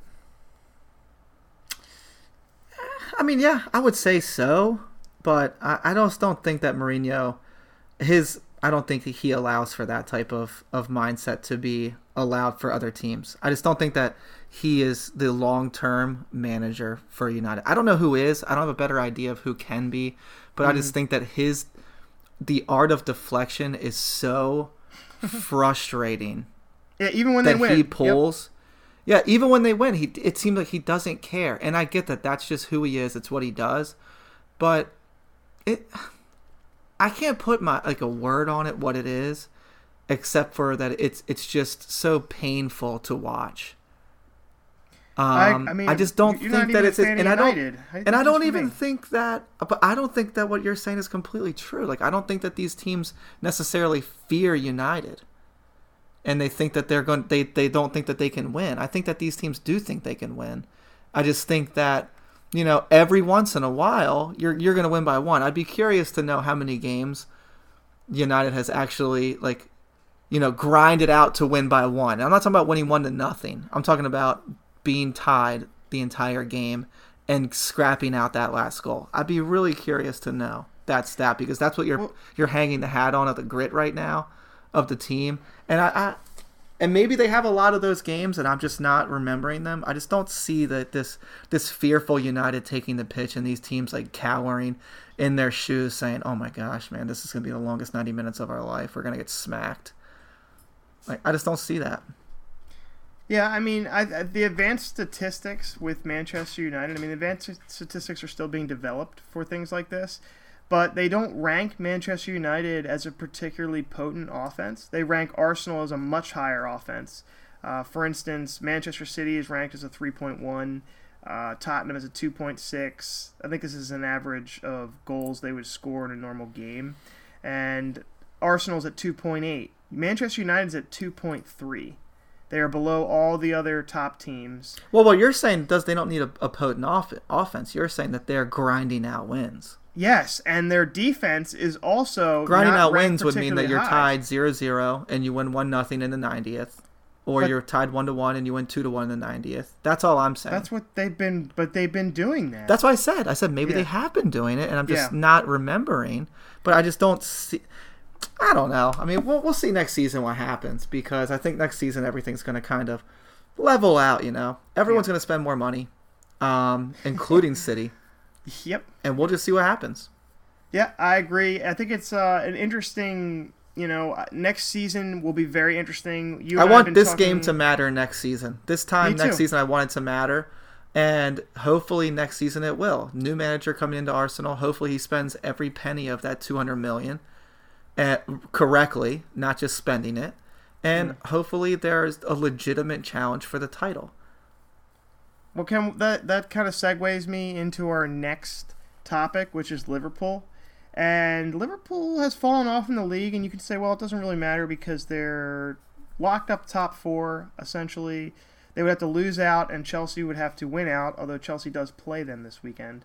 [SPEAKER 3] I mean, yeah, I would say so, but I just don't think that Mourinho, I don't think that he allows for that type of mindset to be allowed for other teams. I just don't think that he is the long-term manager for United. I don't know who is. I don't have a better idea of who can be, but I just think that the art of deflection is so frustrating.
[SPEAKER 2] Yeah, even when they win.
[SPEAKER 3] He pulls. Yep. Yeah, even when they win, it seems like he doesn't care. And I get that that's just who he is. It's what he does. But I can't put a word on it what it is, except for that it's just so painful to watch. I just don't think that it's, and I don't even think that. But I don't think that what you're saying is completely true. Like, I don't think that these teams necessarily fear United, and they think that they're going. They don't think that they can win. I think that these teams do think they can win. I just think that, every once in a while you're going to win by 1. I'd be curious to know how many games United has actually grinded out to win by 1. I'm not talking about winning 1-0. I'm talking about being tied the entire game and scrapping out that last goal. I'd be really curious to know that stat, because that's what you're hanging the hat on, of the grit right now of the team. And and maybe they have a lot of those games and I'm just not remembering them. I just don't see that this fearful United taking the pitch and these teams like cowering in their shoes saying, "Oh my gosh, man, this is going to be the longest 90 minutes of our life. We're going to get smacked." Like, I just don't see that.
[SPEAKER 2] Yeah, I mean, the advanced statistics with Manchester United, the advanced statistics are still being developed for things like this, but they don't rank Manchester United as a particularly potent offense. They rank Arsenal as a much higher offense. For instance, Manchester City is ranked as a 3.1, Tottenham is a 2.6. I think this is an average of goals they would score in a normal game. And Arsenal's at 2.8. Manchester United's at 2.3. They are below all the other top teams.
[SPEAKER 3] Well, what you're saying they don't need a potent offense. You're saying that they're grinding out wins.
[SPEAKER 2] Yes, and their defense is also
[SPEAKER 3] grinding
[SPEAKER 2] not
[SPEAKER 3] out wins would mean that you're
[SPEAKER 2] high.
[SPEAKER 3] tied 0-0 and you win 1-0 in the 90th, or you're tied 1-1 and you win 2-1 in the 90th. That's all I'm saying.
[SPEAKER 2] That's what they've been doing that.
[SPEAKER 3] That's what I said. I said maybe they have been doing it, and I'm just not remembering. But I just don't see. I don't know. I mean, we'll see next season what happens, because I think next season everything's going to kind of level out. Everyone's going to spend more money, including City.
[SPEAKER 2] Yep.
[SPEAKER 3] And we'll just see what happens.
[SPEAKER 2] Yeah, I agree. I think it's an interesting. Next season will be very interesting.
[SPEAKER 3] I want this game to matter next season. This time next season, I want it to matter. And hopefully next season it will. New manager coming into Arsenal. Hopefully he spends every penny of that $200 million correctly, not just spending it. And hopefully there's a legitimate challenge for the title.
[SPEAKER 2] Well, that kind of segues me into our next topic, which is Liverpool. And Liverpool has fallen off in the league, and you can say, well, it doesn't really matter because they're locked up top four, essentially. They would have to lose out, and Chelsea would have to win out, although Chelsea does play them this weekend.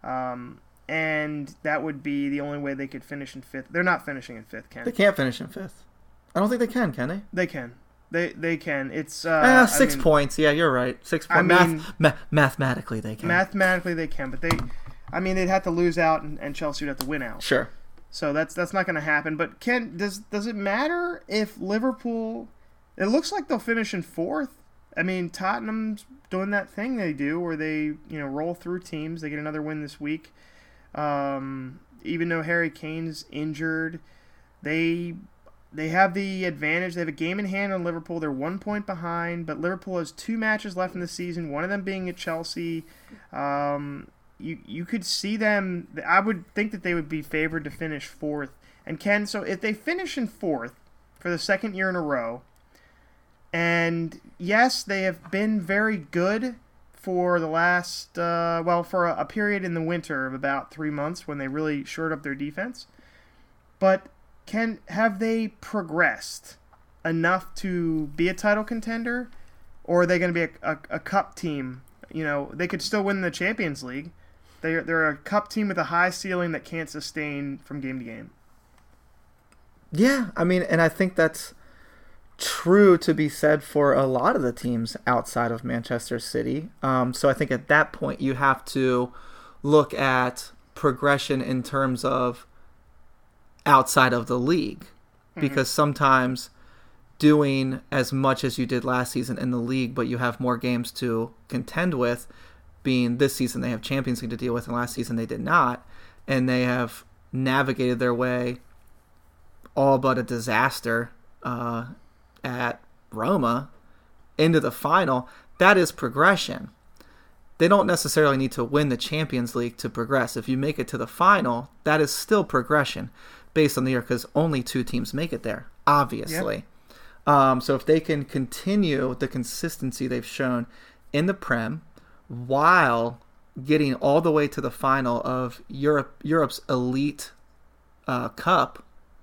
[SPEAKER 2] And that would be the only way they could finish in fifth. They're not finishing in fifth, Ken.
[SPEAKER 3] They can't finish in fifth. I don't think they can they?
[SPEAKER 2] They can. They can. It's
[SPEAKER 3] 6 points. Yeah, you're right. 6 points. Mathematically, they can.
[SPEAKER 2] Mathematically, they can, but they'd have to lose out, and Chelsea would have to win out.
[SPEAKER 3] Sure.
[SPEAKER 2] So that's not going to happen. But Ken, does it matter if Liverpool? It looks like they'll finish in fourth. I mean, Tottenham's doing that thing they do where they roll through teams. They get another win this week. Even though Harry Kane's injured, they have the advantage. They have a game in hand on Liverpool. They're 1 point behind, but Liverpool has 2 matches left in the season, one of them being at Chelsea. You could see them. I would think that they would be favored to finish fourth. And Ken, so if they finish in fourth for the second year in a row, and yes, they have been very good for the last, for a period in the winter of about 3 months when they really shored up their defense. But have they progressed enough to be a title contender, or are they going to be a cup team? They could still win the Champions League. They're a cup team with a high ceiling that can't sustain from game to game.
[SPEAKER 3] Yeah, I mean, and I think that's true to be said for a lot of the teams outside of Manchester City. So I think at that point you have to look at progression in terms of outside of the league, because sometimes doing as much as you did last season in the league, but you have more games to contend with, being this season they have Champions League to deal with and last season they did not, and they have navigated their way all but a disaster at Roma into the final. That is progression. They don't necessarily need to win the Champions League to progress. If you make it to the final, that is still progression based on the year, because only 2 teams make it there, obviously. Yep. So if they can continue the consistency they've shown in the Prem while getting all the way to the final of Europe's elite cup,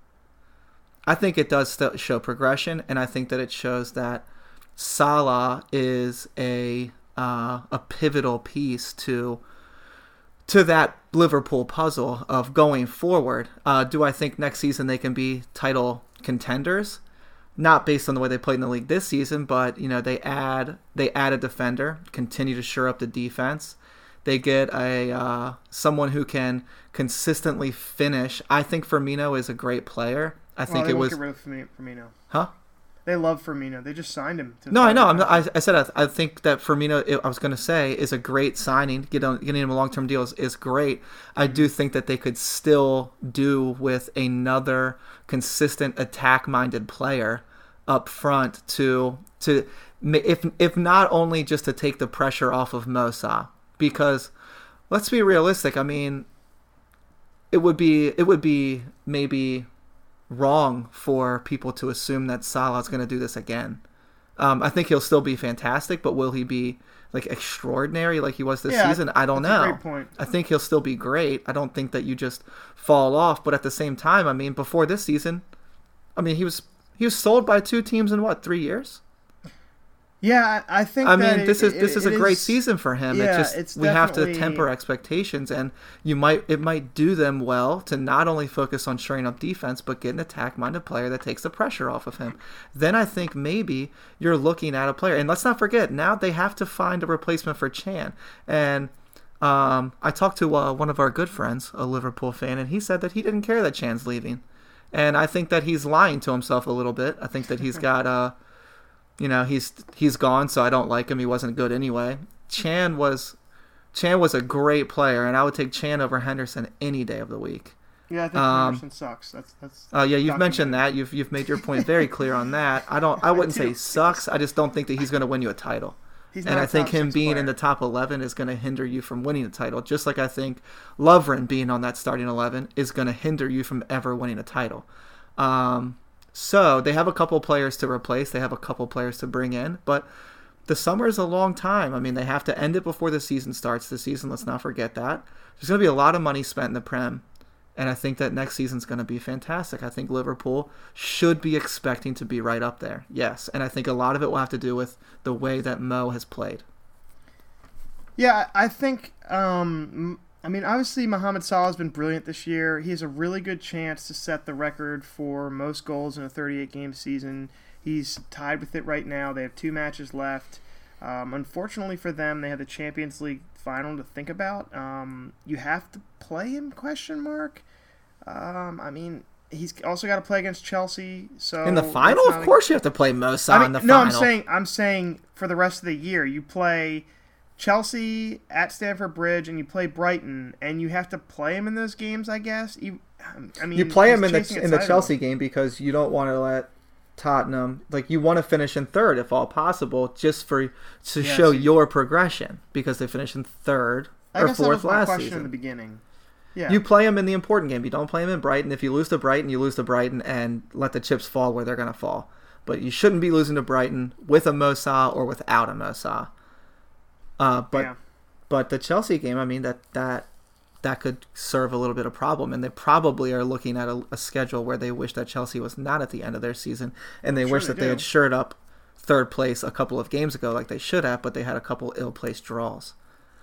[SPEAKER 3] I think it does show progression, and I think that it shows that Salah is a pivotal piece to that Liverpool puzzle of going forward. Do I think next season they can be title contenders? Not based on the way they played in the league this season, but they add a defender, continue to shore up the defense. They get someone who can consistently finish. I think Firmino is a great player. I think
[SPEAKER 2] they won't get rid of Firmino.
[SPEAKER 3] Huh?
[SPEAKER 2] They love Firmino. They just signed him.
[SPEAKER 3] No, I know. I said I think that Firmino, I was going to say, is a great signing. Getting him a long-term deal is great. I do think that they could still do with another consistent attack-minded player up front to if not only just to take the pressure off of Mo Salah, because let's be realistic. I mean, it would be maybe wrong for people to assume that Salah's going to do this again. I think he'll still be fantastic, but will he be like extraordinary like he was this season? I don't know.
[SPEAKER 2] A great point.
[SPEAKER 3] I think he'll still be great. I don't think that you just fall off, but at the same time, I mean, before this season, I mean, he was sold by 2 teams in 3 years?
[SPEAKER 2] Yeah, I think.
[SPEAKER 3] This is a great season for him.
[SPEAKER 2] Yeah,
[SPEAKER 3] we have to temper expectations, and it might do them well to not only focus on shoring up defense, but get an attack-minded player that takes the pressure off of him. Then I think maybe you're looking at a player, and let's not forget, now they have to find a replacement for Chan. And I talked to one of our good friends, a Liverpool fan, and he said that he didn't care that Chan's leaving, and I think that he's lying to himself a little bit. I think that he's got he's gone, so I don't like him. He wasn't good anyway. Chan was a great player, and I would take Chan over Henderson any day of the week.
[SPEAKER 2] Yeah, I think Anderson sucks. That's.
[SPEAKER 3] Yeah, you've mentioned that. You've made your point very clear on that. I wouldn't say sucks. I just don't think that he's going to win you a title. And I think him being in the top 11 is going to hinder you from winning a title. Just like I think Lovren being on that starting 11 is going to hinder you from ever winning a title. So they have a couple players to replace. They have a couple players to bring in. But the summer is a long time. I mean, they have to end it before the season starts. This season, let's not forget that. There's going to be a lot of money spent in the Prem. And I think that next season's going to be fantastic. I think Liverpool should be expecting to be right up there. Yes. And I think a lot of it will have to do with the way that Mo has played.
[SPEAKER 2] Yeah, I think, obviously Mohamed Salah has been brilliant this year. He has a really good chance to set the record for most goals in a 38-game season. He's tied with it right now. They have 2 matches left. Unfortunately for them, they have the Champions League final to think about. You have to play him, ? He's also got to play against Chelsea. So
[SPEAKER 3] in the final, of course, you have to play Mo Salah in the final.
[SPEAKER 2] No, I'm saying for the rest of the year, you play Chelsea at Stamford Bridge and you play Brighton, and you have to play him in those games, I guess. You
[SPEAKER 3] play him in the Chelsea game because you don't want to let Tottenham, you want to finish in third if all possible, just to show your progression, because they finished in third or fourth last season.
[SPEAKER 2] In the beginning. Yeah.
[SPEAKER 3] You play them in the important game. You don't play them in Brighton. If you lose to Brighton, you lose to Brighton and let the chips fall where they're going to fall. But you shouldn't be losing to Brighton with a Mo Salah or without a Mo Salah. But the Chelsea game, that could serve a little bit of problem, and they probably are looking at a schedule where they wish that Chelsea was not at the end of their season, and they wish that they had shored up third place a couple of games ago like they should have, but they had a couple ill-placed draws.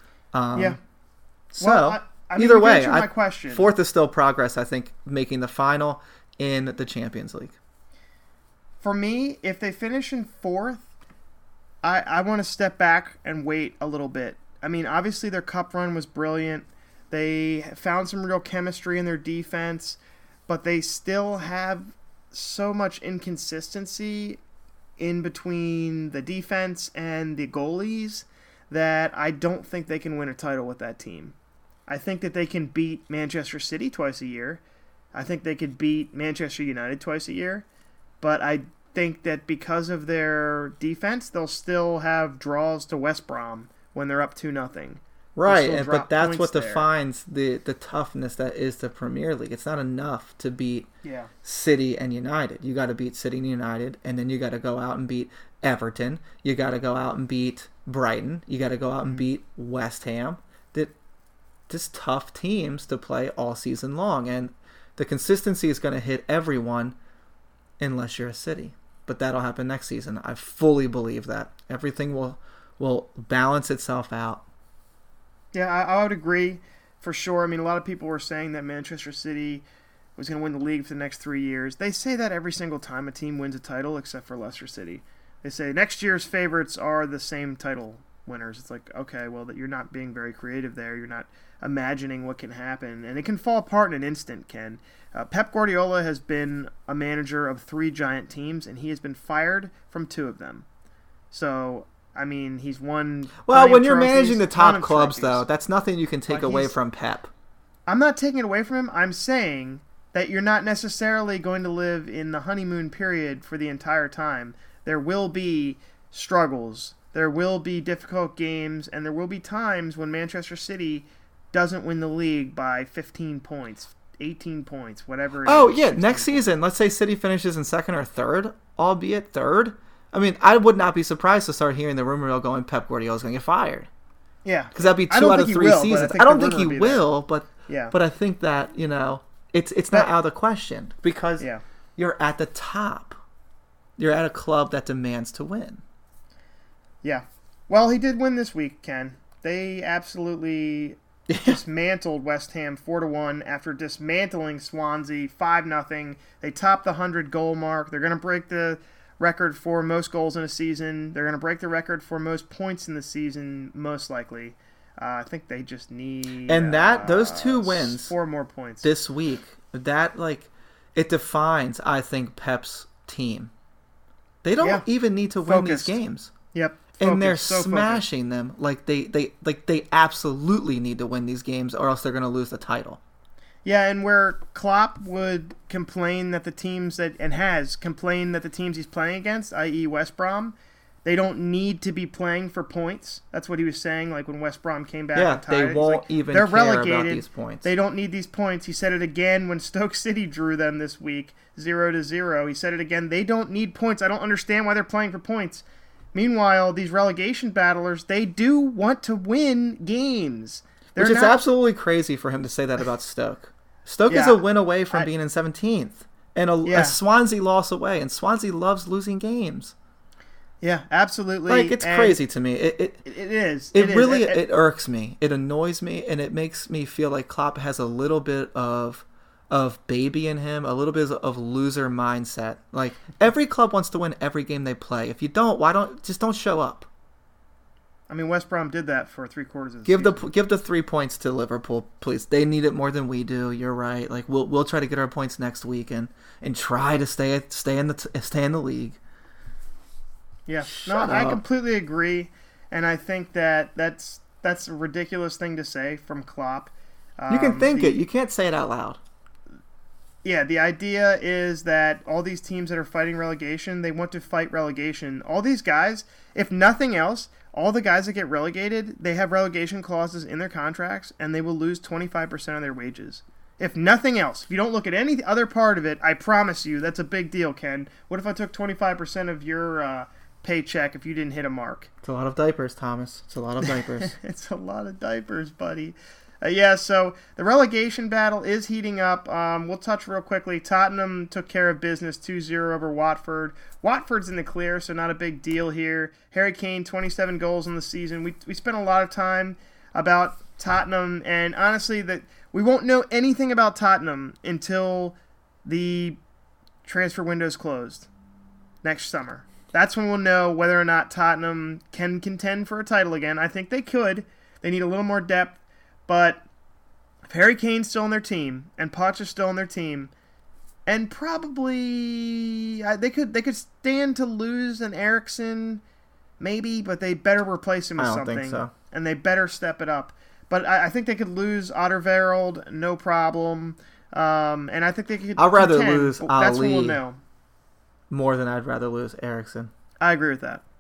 [SPEAKER 3] So, either way, fourth is still progress, I think, making the final in the Champions League.
[SPEAKER 2] For me, if they finish in fourth, I want to step back and wait a little bit. Obviously their cup run was brilliant. They found some real chemistry in their defense, but they still have so much inconsistency in between the defense and the goalies that I don't think they can win a title with that team. I think that they can beat Manchester City twice a year. I think they could beat Manchester United twice a year. But I think that because of their defense, they'll still have draws to West Brom when they're up 2-0.
[SPEAKER 3] Right, but that's what defines the toughness that is the Premier League. It's not enough to beat City and United. You got to beat City and United, and then you got to go out and beat Everton. You got to go out and beat Brighton. You got to go out and beat West Ham. Just tough teams to play all season long, and the consistency is going to hit everyone unless you're a City. But that'll happen next season. I fully believe that. Everything will balance itself out.
[SPEAKER 2] Yeah, I would agree for sure. A lot of people were saying that Manchester City was going to win the league for the next 3 years. They say that every single time a team wins a title except for Leicester City. They say next year's favorites are the same title winners. It's like, okay, well, that you're not being very creative there. You're not imagining what can happen. And it can fall apart in an instant, Ken. Pep Guardiola has been a manager of 3 giant teams, and he has been fired from 2 of them. So, he's won.
[SPEAKER 3] Well, when you're managing the top clubs, though, that's nothing you can take away from Pep.
[SPEAKER 2] I'm not taking it away from him. I'm saying that you're not necessarily going to live in the honeymoon period for the entire time. There will be struggles. There will be difficult games, and there will be times when Manchester City doesn't win the league by 15 points, 18 points, whatever it is.
[SPEAKER 3] Oh, yeah, next season, let's say City finishes in second or third, albeit third. I would not be surprised to start hearing the rumor mill going Pep Guardiola's going to get fired.
[SPEAKER 2] Yeah.
[SPEAKER 3] Because that'd be 2 out of 3 seasons. I don't think he will, but I think that, it's not out of the question because you're at the top. You're at a club that demands to win. Yeah.
[SPEAKER 2] Well, he did win this week, Ken. They absolutely dismantled West Ham 4-1 after dismantling Swansea 5-0. They topped the 100-goal mark. They're going to break the record for most goals in a season. They're going to break the record for most points in the season, most likely. I think they just need
[SPEAKER 3] those 2 wins,
[SPEAKER 2] 4 more points
[SPEAKER 3] this week. It defines, I think, Pep's team. They don't even need to win these games.
[SPEAKER 2] Yep.
[SPEAKER 3] And they're smashing them. They absolutely need to win these games, or else they're going to lose the title.
[SPEAKER 2] Yeah, and where Klopp would complain that the teams that and has complained that the teams he's playing against, i.e. West Brom, they don't need to be playing for points. That's what he was saying. Like when West Brom came back, and tied,
[SPEAKER 3] they won't even
[SPEAKER 2] they're
[SPEAKER 3] care
[SPEAKER 2] relegated.
[SPEAKER 3] about these points.
[SPEAKER 2] They don't need these points. He said it again when Stoke City drew them this week, 0-0. He said it again. They don't need points. I don't understand why they're playing for points. Meanwhile, these relegation battlers, they do want to win games.
[SPEAKER 3] Which is absolutely crazy for him to say that about Stoke. Stoke is a win away from being in 17th and a Swansea loss away, and Swansea loves losing games.
[SPEAKER 2] Yeah, absolutely.
[SPEAKER 3] Like, it's crazy to me.
[SPEAKER 2] It is.
[SPEAKER 3] It really irks me. It annoys me, and it makes me feel like Klopp has a little bit of baby in him, a little bit of loser mindset. Like, every club wants to win every game they play. If you don't, don't show up.
[SPEAKER 2] I mean, West Brom did that for 3/4 of the season.
[SPEAKER 3] Give the 3 points to Liverpool, please. They need it more than we do. You're right. Like, we'll try to get our points next week and try to stay in the league.
[SPEAKER 2] Yeah, I completely agree, and I think that's a ridiculous thing to say from Klopp.
[SPEAKER 3] You can think it. You can't say it out loud.
[SPEAKER 2] Yeah, the idea is that all these teams that are fighting relegation, they want to fight relegation. All these guys, if nothing else, all the guys that get relegated, they have relegation clauses in their contracts, and they will lose 25% of their wages. If nothing else, if you don't look at any other part of it, I promise you that's a big deal, Ken. What if I took 25% of your paycheck if you didn't hit a mark?
[SPEAKER 3] It's a lot of diapers, Thomas. It's a lot of diapers.
[SPEAKER 2] It's a lot of diapers, buddy. So the relegation battle is heating up. We'll touch real quickly. Tottenham took care of business 2-0 over Watford. Watford's in the clear, so not a big deal here. Harry Kane, 27 goals in the season. We spent a lot of time about Tottenham, and honestly, that we won't know anything about Tottenham until the transfer window's closed next summer. That's when we'll know whether or not Tottenham can contend for a title again. I think they could. They need a little more depth. But if Harry Kane's still on their team and Poch is still on their team, and probably they could stand to lose an Eriksen, maybe, but they better replace him with something. I don't think so. And they better step it up. But I think they could lose Alderweireld, no problem. And I think they could.
[SPEAKER 3] I'd rather lose Ali.
[SPEAKER 2] That's what we'll know.
[SPEAKER 3] More than I'd rather lose Eriksen.
[SPEAKER 2] I agree with that.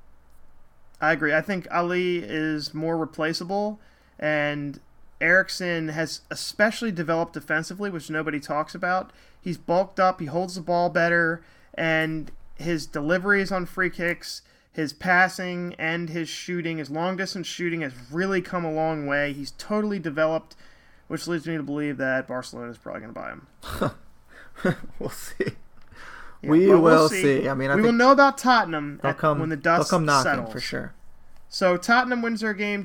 [SPEAKER 2] I agree. I think Ali is more replaceable, and Eriksen has especially developed defensively, which nobody talks about. He's bulked up, he holds the ball better, and his deliveries on free kicks, his passing, and his shooting, his long-distance shooting has really come a long way. He's totally developed, which leads me to believe that Barcelona is probably going to buy him.
[SPEAKER 3] We'll see.
[SPEAKER 2] Yeah,
[SPEAKER 3] we'll see. I mean,
[SPEAKER 2] we will know about Tottenham when the dust
[SPEAKER 3] they'll come knocking
[SPEAKER 2] settles.
[SPEAKER 3] For sure.
[SPEAKER 2] So Tottenham wins their game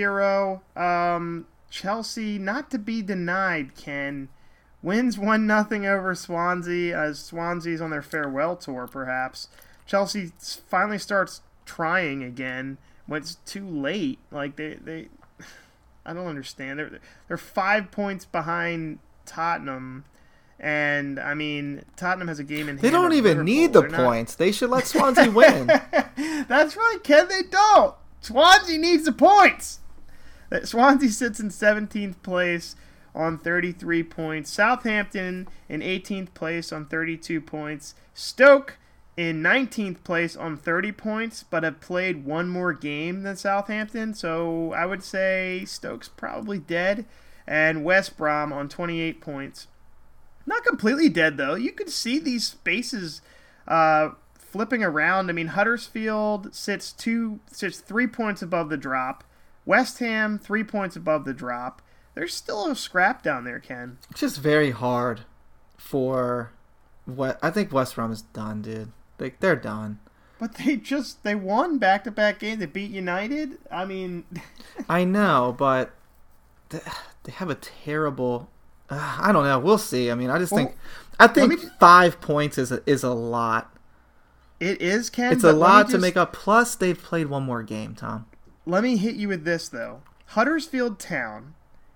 [SPEAKER 2] 2-0. Chelsea, not to be denied, Ken, wins 1-0 over Swansea, as Swansea's on their farewell tour, perhaps. Chelsea finally starts trying again when it's too late. Like, they I don't understand. They're 5 points behind Tottenham, and, I mean, Tottenham has a game in hand.
[SPEAKER 3] They don't even need the points. They should let Swansea win.
[SPEAKER 2] That's right, Ken, they don't. Swansea needs the points. Swansea sits in 17th place on 33 points. Southampton in 18th place on 32 points. Stoke in 19th place on 30 points, but have played one more game than Southampton. So I would say Stoke's probably dead. And West Brom on 28 points. Not completely dead, though. You can see these spaces flipping around. I mean, Huddersfield sits 3 points above the drop. West Ham, 3 points above the drop. There's still a scrap down there, Ken.
[SPEAKER 3] It's just very hard for what I think West Brom is done, dude. They're done.
[SPEAKER 2] But they won back-to-back games. They beat United. I mean,
[SPEAKER 3] I know, but they have a terrible. I don't know. We'll see. I mean, I think 5 points is a lot.
[SPEAKER 2] It is, Ken.
[SPEAKER 3] It's a lot to make up. Plus, they've played one more game, Tom.
[SPEAKER 2] Let me hit you with this, though. Huddersfield Town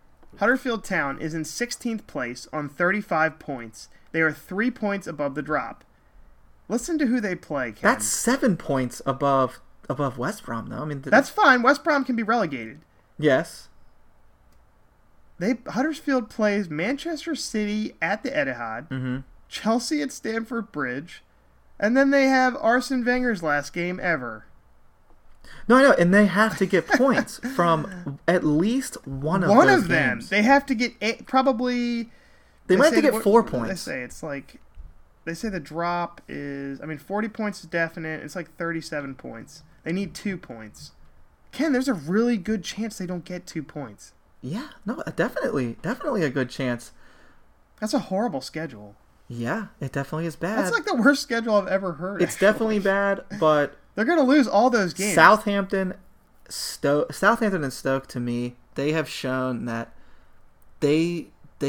[SPEAKER 2] is in 16th place on 35 points. They are 3 points above the drop. Listen to who they play, Ken.
[SPEAKER 3] That's 7 points above West Brom, though. I mean,
[SPEAKER 2] that's fine. West Brom can be relegated.
[SPEAKER 3] Yes.
[SPEAKER 2] Huddersfield plays Manchester City at the Etihad, Chelsea at Stamford Bridge, and then they have Arsene Wenger's last game ever.
[SPEAKER 3] No, I know, and they have to get points from at least one of
[SPEAKER 2] them.
[SPEAKER 3] Games.
[SPEAKER 2] They have to get probably.
[SPEAKER 3] They might have to get 4 points.
[SPEAKER 2] They say it's like. They say the drop is. 40 points is definite. It's like 37 points. They need 2 points. Ken, there's a really good chance they don't get 2 points.
[SPEAKER 3] Yeah, no, definitely a good chance.
[SPEAKER 2] That's a horrible schedule.
[SPEAKER 3] Yeah, it definitely is bad.
[SPEAKER 2] That's like the worst schedule I've ever heard.
[SPEAKER 3] It's definitely bad, but
[SPEAKER 2] they're going to lose all those games.
[SPEAKER 3] Southampton and Stoke, to me, they have shown that they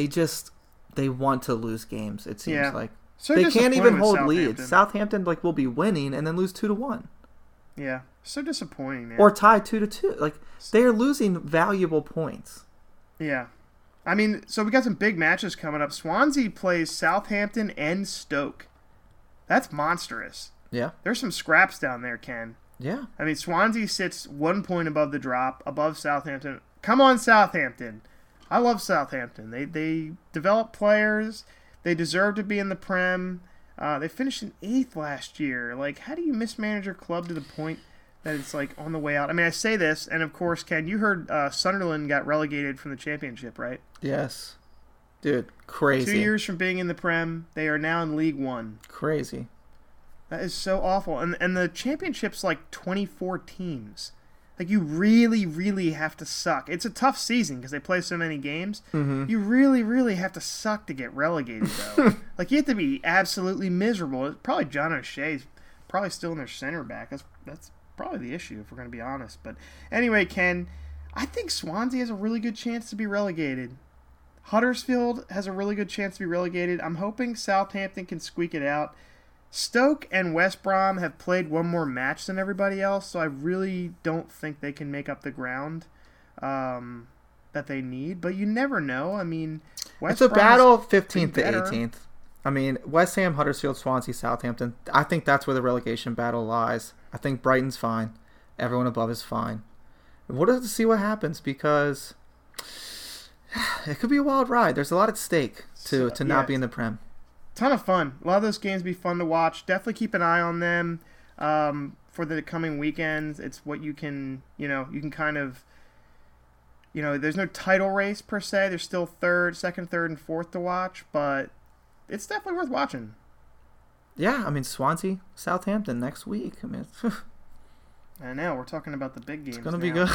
[SPEAKER 3] want to lose games. It seems like
[SPEAKER 2] so
[SPEAKER 3] they can't even hold leads. Southampton will be winning and then lose 2-1.
[SPEAKER 2] Yeah, so disappointing, man.
[SPEAKER 3] Or tie 2-2. They are losing valuable points.
[SPEAKER 2] Yeah. So we got some big matches coming up. Swansea plays Southampton and Stoke. That's monstrous.
[SPEAKER 3] Yeah. There's
[SPEAKER 2] some scraps down there, Ken.
[SPEAKER 3] Yeah.
[SPEAKER 2] Swansea sits 1 point above the drop, above Southampton. Come on, Southampton. I love Southampton. They develop players. They deserve to be in the Prem. They finished in 8th last year. How do you mismanage your club to the point that it's on the way out? I say this, and of course, Ken, you heard Sunderland got relegated from the Championship, right?
[SPEAKER 3] Yes. Dude, crazy.
[SPEAKER 2] 2 years from being in the Prem, they are now in League One.
[SPEAKER 3] Crazy.
[SPEAKER 2] That is so awful. And the Championship's 24 teams. You really, really have to suck. It's a tough season because they play so many games.
[SPEAKER 3] Mm-hmm.
[SPEAKER 2] You really, really have to suck to get relegated, though. You have to be absolutely miserable. Probably John O'Shea's probably still in their center back. That's probably the issue, if we're going to be honest. But anyway, Ken, I think Swansea has a really good chance to be relegated. Huddersfield has a really good chance to be relegated. I'm hoping Southampton can squeak it out. Stoke and West Brom have played one more match than everybody else, so I really don't think they can make up the ground that they need. But you never know.
[SPEAKER 3] It's a battle 15th to 18th. West Ham, Huddersfield, Swansea, Southampton. I think that's where the relegation battle lies. I think Brighton's fine. Everyone above is fine. We'll have to see what happens because it could be a wild ride. There's a lot at stake to not be in the Prem.
[SPEAKER 2] Ton of fun. A lot of those games be fun to watch. Definitely keep an eye on them for the coming weekends. It's what you can, you can kind of, there's no title race per se. There's still second, third, and fourth to watch, but it's definitely worth watching.
[SPEAKER 3] Yeah, Swansea, Southampton next week.
[SPEAKER 2] I know. We're talking about the big games.
[SPEAKER 3] It's going to be good.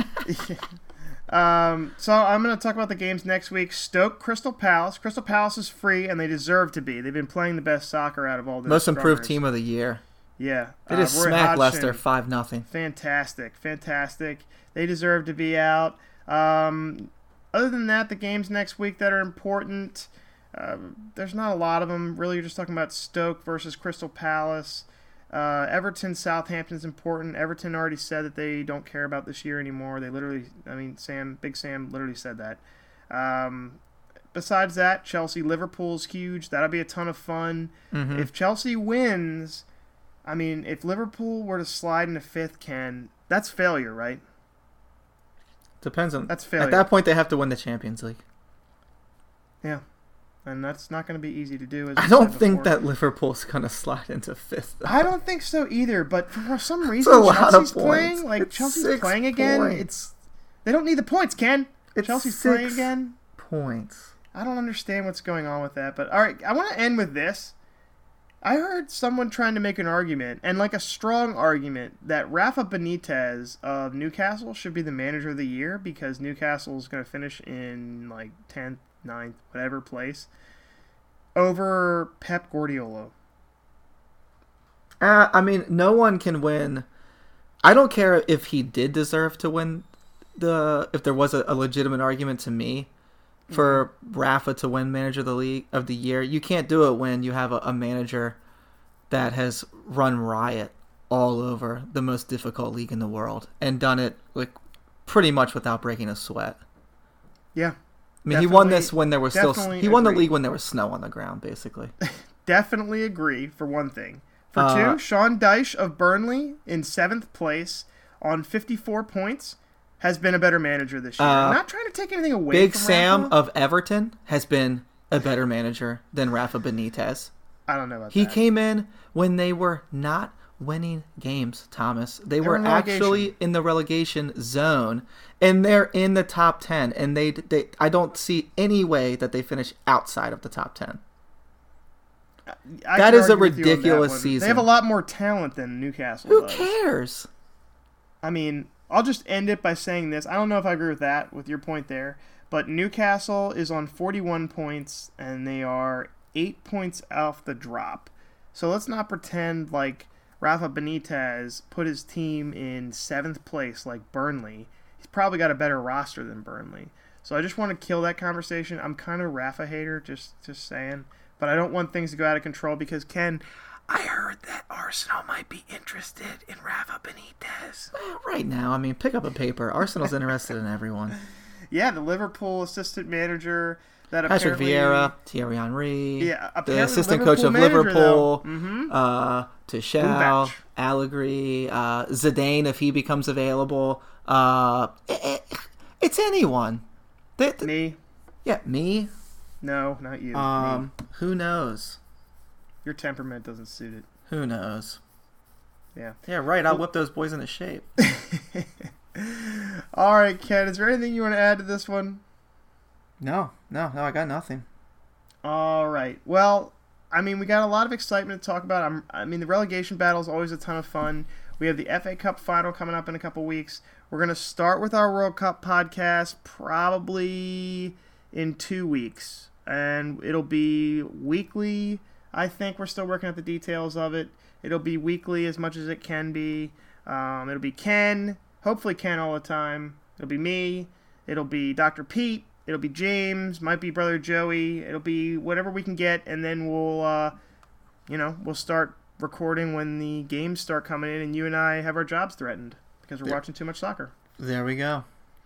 [SPEAKER 2] So I'm going to talk about the games next week. Stoke, Crystal Palace. Crystal Palace is free, and they deserve to be. They've been playing the best soccer out of all the
[SPEAKER 3] most improved team of the year.
[SPEAKER 2] Yeah.
[SPEAKER 3] They just smacked Leicester 5-0.
[SPEAKER 2] Fantastic. They deserve to be out. Other than that, the games next week that are important, there's not a lot of them. Really, you're just talking about Stoke versus Crystal Palace. Everton, Southampton's important. Everton already said that they don't care about this year anymore. They literally, Big Sam literally said that. Besides that, Chelsea, Liverpool's huge. That'll be a ton of fun.
[SPEAKER 3] Mm-hmm.
[SPEAKER 2] If Chelsea wins, if Liverpool were to slide into 5th, Ken, that's failure, right?
[SPEAKER 3] Depends on.
[SPEAKER 2] That's failure.
[SPEAKER 3] At that point, they have to win the Champions League.
[SPEAKER 2] Yeah. And that's not going to be easy to do.
[SPEAKER 3] I don't think that Liverpool's going to slide into 5th. Though.
[SPEAKER 2] I don't think so either. But for some reason, Chelsea's playing. Chelsea's playing again. They don't need the points, Ken. Chelsea's playing again.
[SPEAKER 3] Points.
[SPEAKER 2] I don't understand what's going on with that. But all right, I want to end with this. I heard someone trying to make an argument, and a strong argument, that Rafa Benitez of Newcastle should be the manager of the year because Newcastle is going to finish in 10th, 9th, whatever place, over Pep Guardiola.
[SPEAKER 3] No one can win. I don't care if he did deserve to win if there was a legitimate argument to me for Rafa to win manager of the year. You can't do it when you have a manager that has run riot all over the most difficult league in the world and done it pretty much without breaking a sweat.
[SPEAKER 2] Yeah.
[SPEAKER 3] He won this when there was he won the league when there was snow on the ground, basically.
[SPEAKER 2] Definitely agree, for one thing. For two, Sean Dyche of Burnley in 7th place on 54 points. has been a better manager this year. I'm not trying to take anything away
[SPEAKER 3] Big
[SPEAKER 2] from
[SPEAKER 3] Sam
[SPEAKER 2] Rafa.
[SPEAKER 3] of Everton has been a better manager than Rafa Benitez.
[SPEAKER 2] I don't know about
[SPEAKER 3] He
[SPEAKER 2] that.
[SPEAKER 3] came in when they were not winning games, Thomas. They were
[SPEAKER 2] in
[SPEAKER 3] actually in the relegation zone, and they're in the top 10, and they I don't see any way that they finish outside of the top 10. That is a ridiculous season.
[SPEAKER 2] They have a lot more talent than Newcastle
[SPEAKER 3] Who
[SPEAKER 2] does.
[SPEAKER 3] cares?
[SPEAKER 2] I mean, I'll just end it by saying this. I don't know if I agree with that, with your point there, but Newcastle is on 41 points, and they are 8 points off the drop. So let's not pretend like Rafa Benitez put his team in 7th place like Burnley. He's probably got a better roster than Burnley. So I just want to kill that conversation. I'm kind of a Rafa hater, just saying. But I don't want things to go out of control because, Ken, I heard that Arsenal might be interested in Rafa Benitez.
[SPEAKER 3] Right now, I mean, pick up a paper. Arsenal's interested in everyone.
[SPEAKER 2] Yeah, the Liverpool assistant manager that
[SPEAKER 3] Patrick
[SPEAKER 2] apparently...
[SPEAKER 3] Vieira, Thierry Henry,
[SPEAKER 2] Yeah,
[SPEAKER 3] the
[SPEAKER 2] apparently
[SPEAKER 3] assistant
[SPEAKER 2] Liverpool
[SPEAKER 3] coach of
[SPEAKER 2] manager,
[SPEAKER 3] Liverpool,
[SPEAKER 2] though.
[SPEAKER 3] Tuchel,
[SPEAKER 2] Kovac.
[SPEAKER 3] Allegri, Zidane if he becomes available. It's anyone.
[SPEAKER 2] Me?
[SPEAKER 3] Yeah, me.
[SPEAKER 2] No, not you. Me.
[SPEAKER 3] Who knows?
[SPEAKER 2] Your temperament doesn't suit it.
[SPEAKER 3] Who knows?
[SPEAKER 2] Yeah.
[SPEAKER 3] Yeah, right. I'll whip those boys into shape.
[SPEAKER 2] All right, Ken, is there anything you want to add to this one?
[SPEAKER 3] No, I got nothing.
[SPEAKER 2] All right. Well, I mean, we got a lot of excitement to talk about. I mean, the relegation battle is always a ton of fun. We have the FA Cup final coming up in a couple weeks. We're going to start with our World Cup podcast probably in 2 weeks. And it'll be weekly. I think we're still working out the details of it. It'll be weekly as much as it can be. It'll be Ken. Hopefully Ken all the time. It'll be me. It'll be Dr. Pete. It'll be James. Might be Brother Joey. It'll be whatever we can get. And then we'll start recording when the games start coming in and you and I have our jobs threatened because we're watching too much soccer.
[SPEAKER 3] There we go.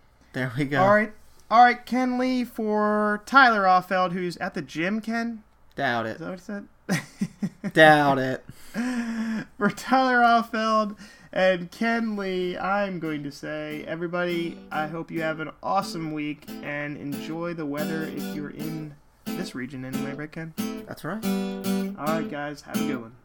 [SPEAKER 2] All right, Ken Lee for Tyler Offeld, who's at the gym, Ken?
[SPEAKER 3] Doubt
[SPEAKER 2] Is
[SPEAKER 3] it.
[SPEAKER 2] that what he said?
[SPEAKER 3] Doubt it.
[SPEAKER 2] For Tyler Offeld and Ken Lee, I'm going to say, everybody, I hope you have an awesome week and enjoy the weather if you're in this region anyway, right, Ken?
[SPEAKER 3] That's right.
[SPEAKER 2] All right, guys, have a good one.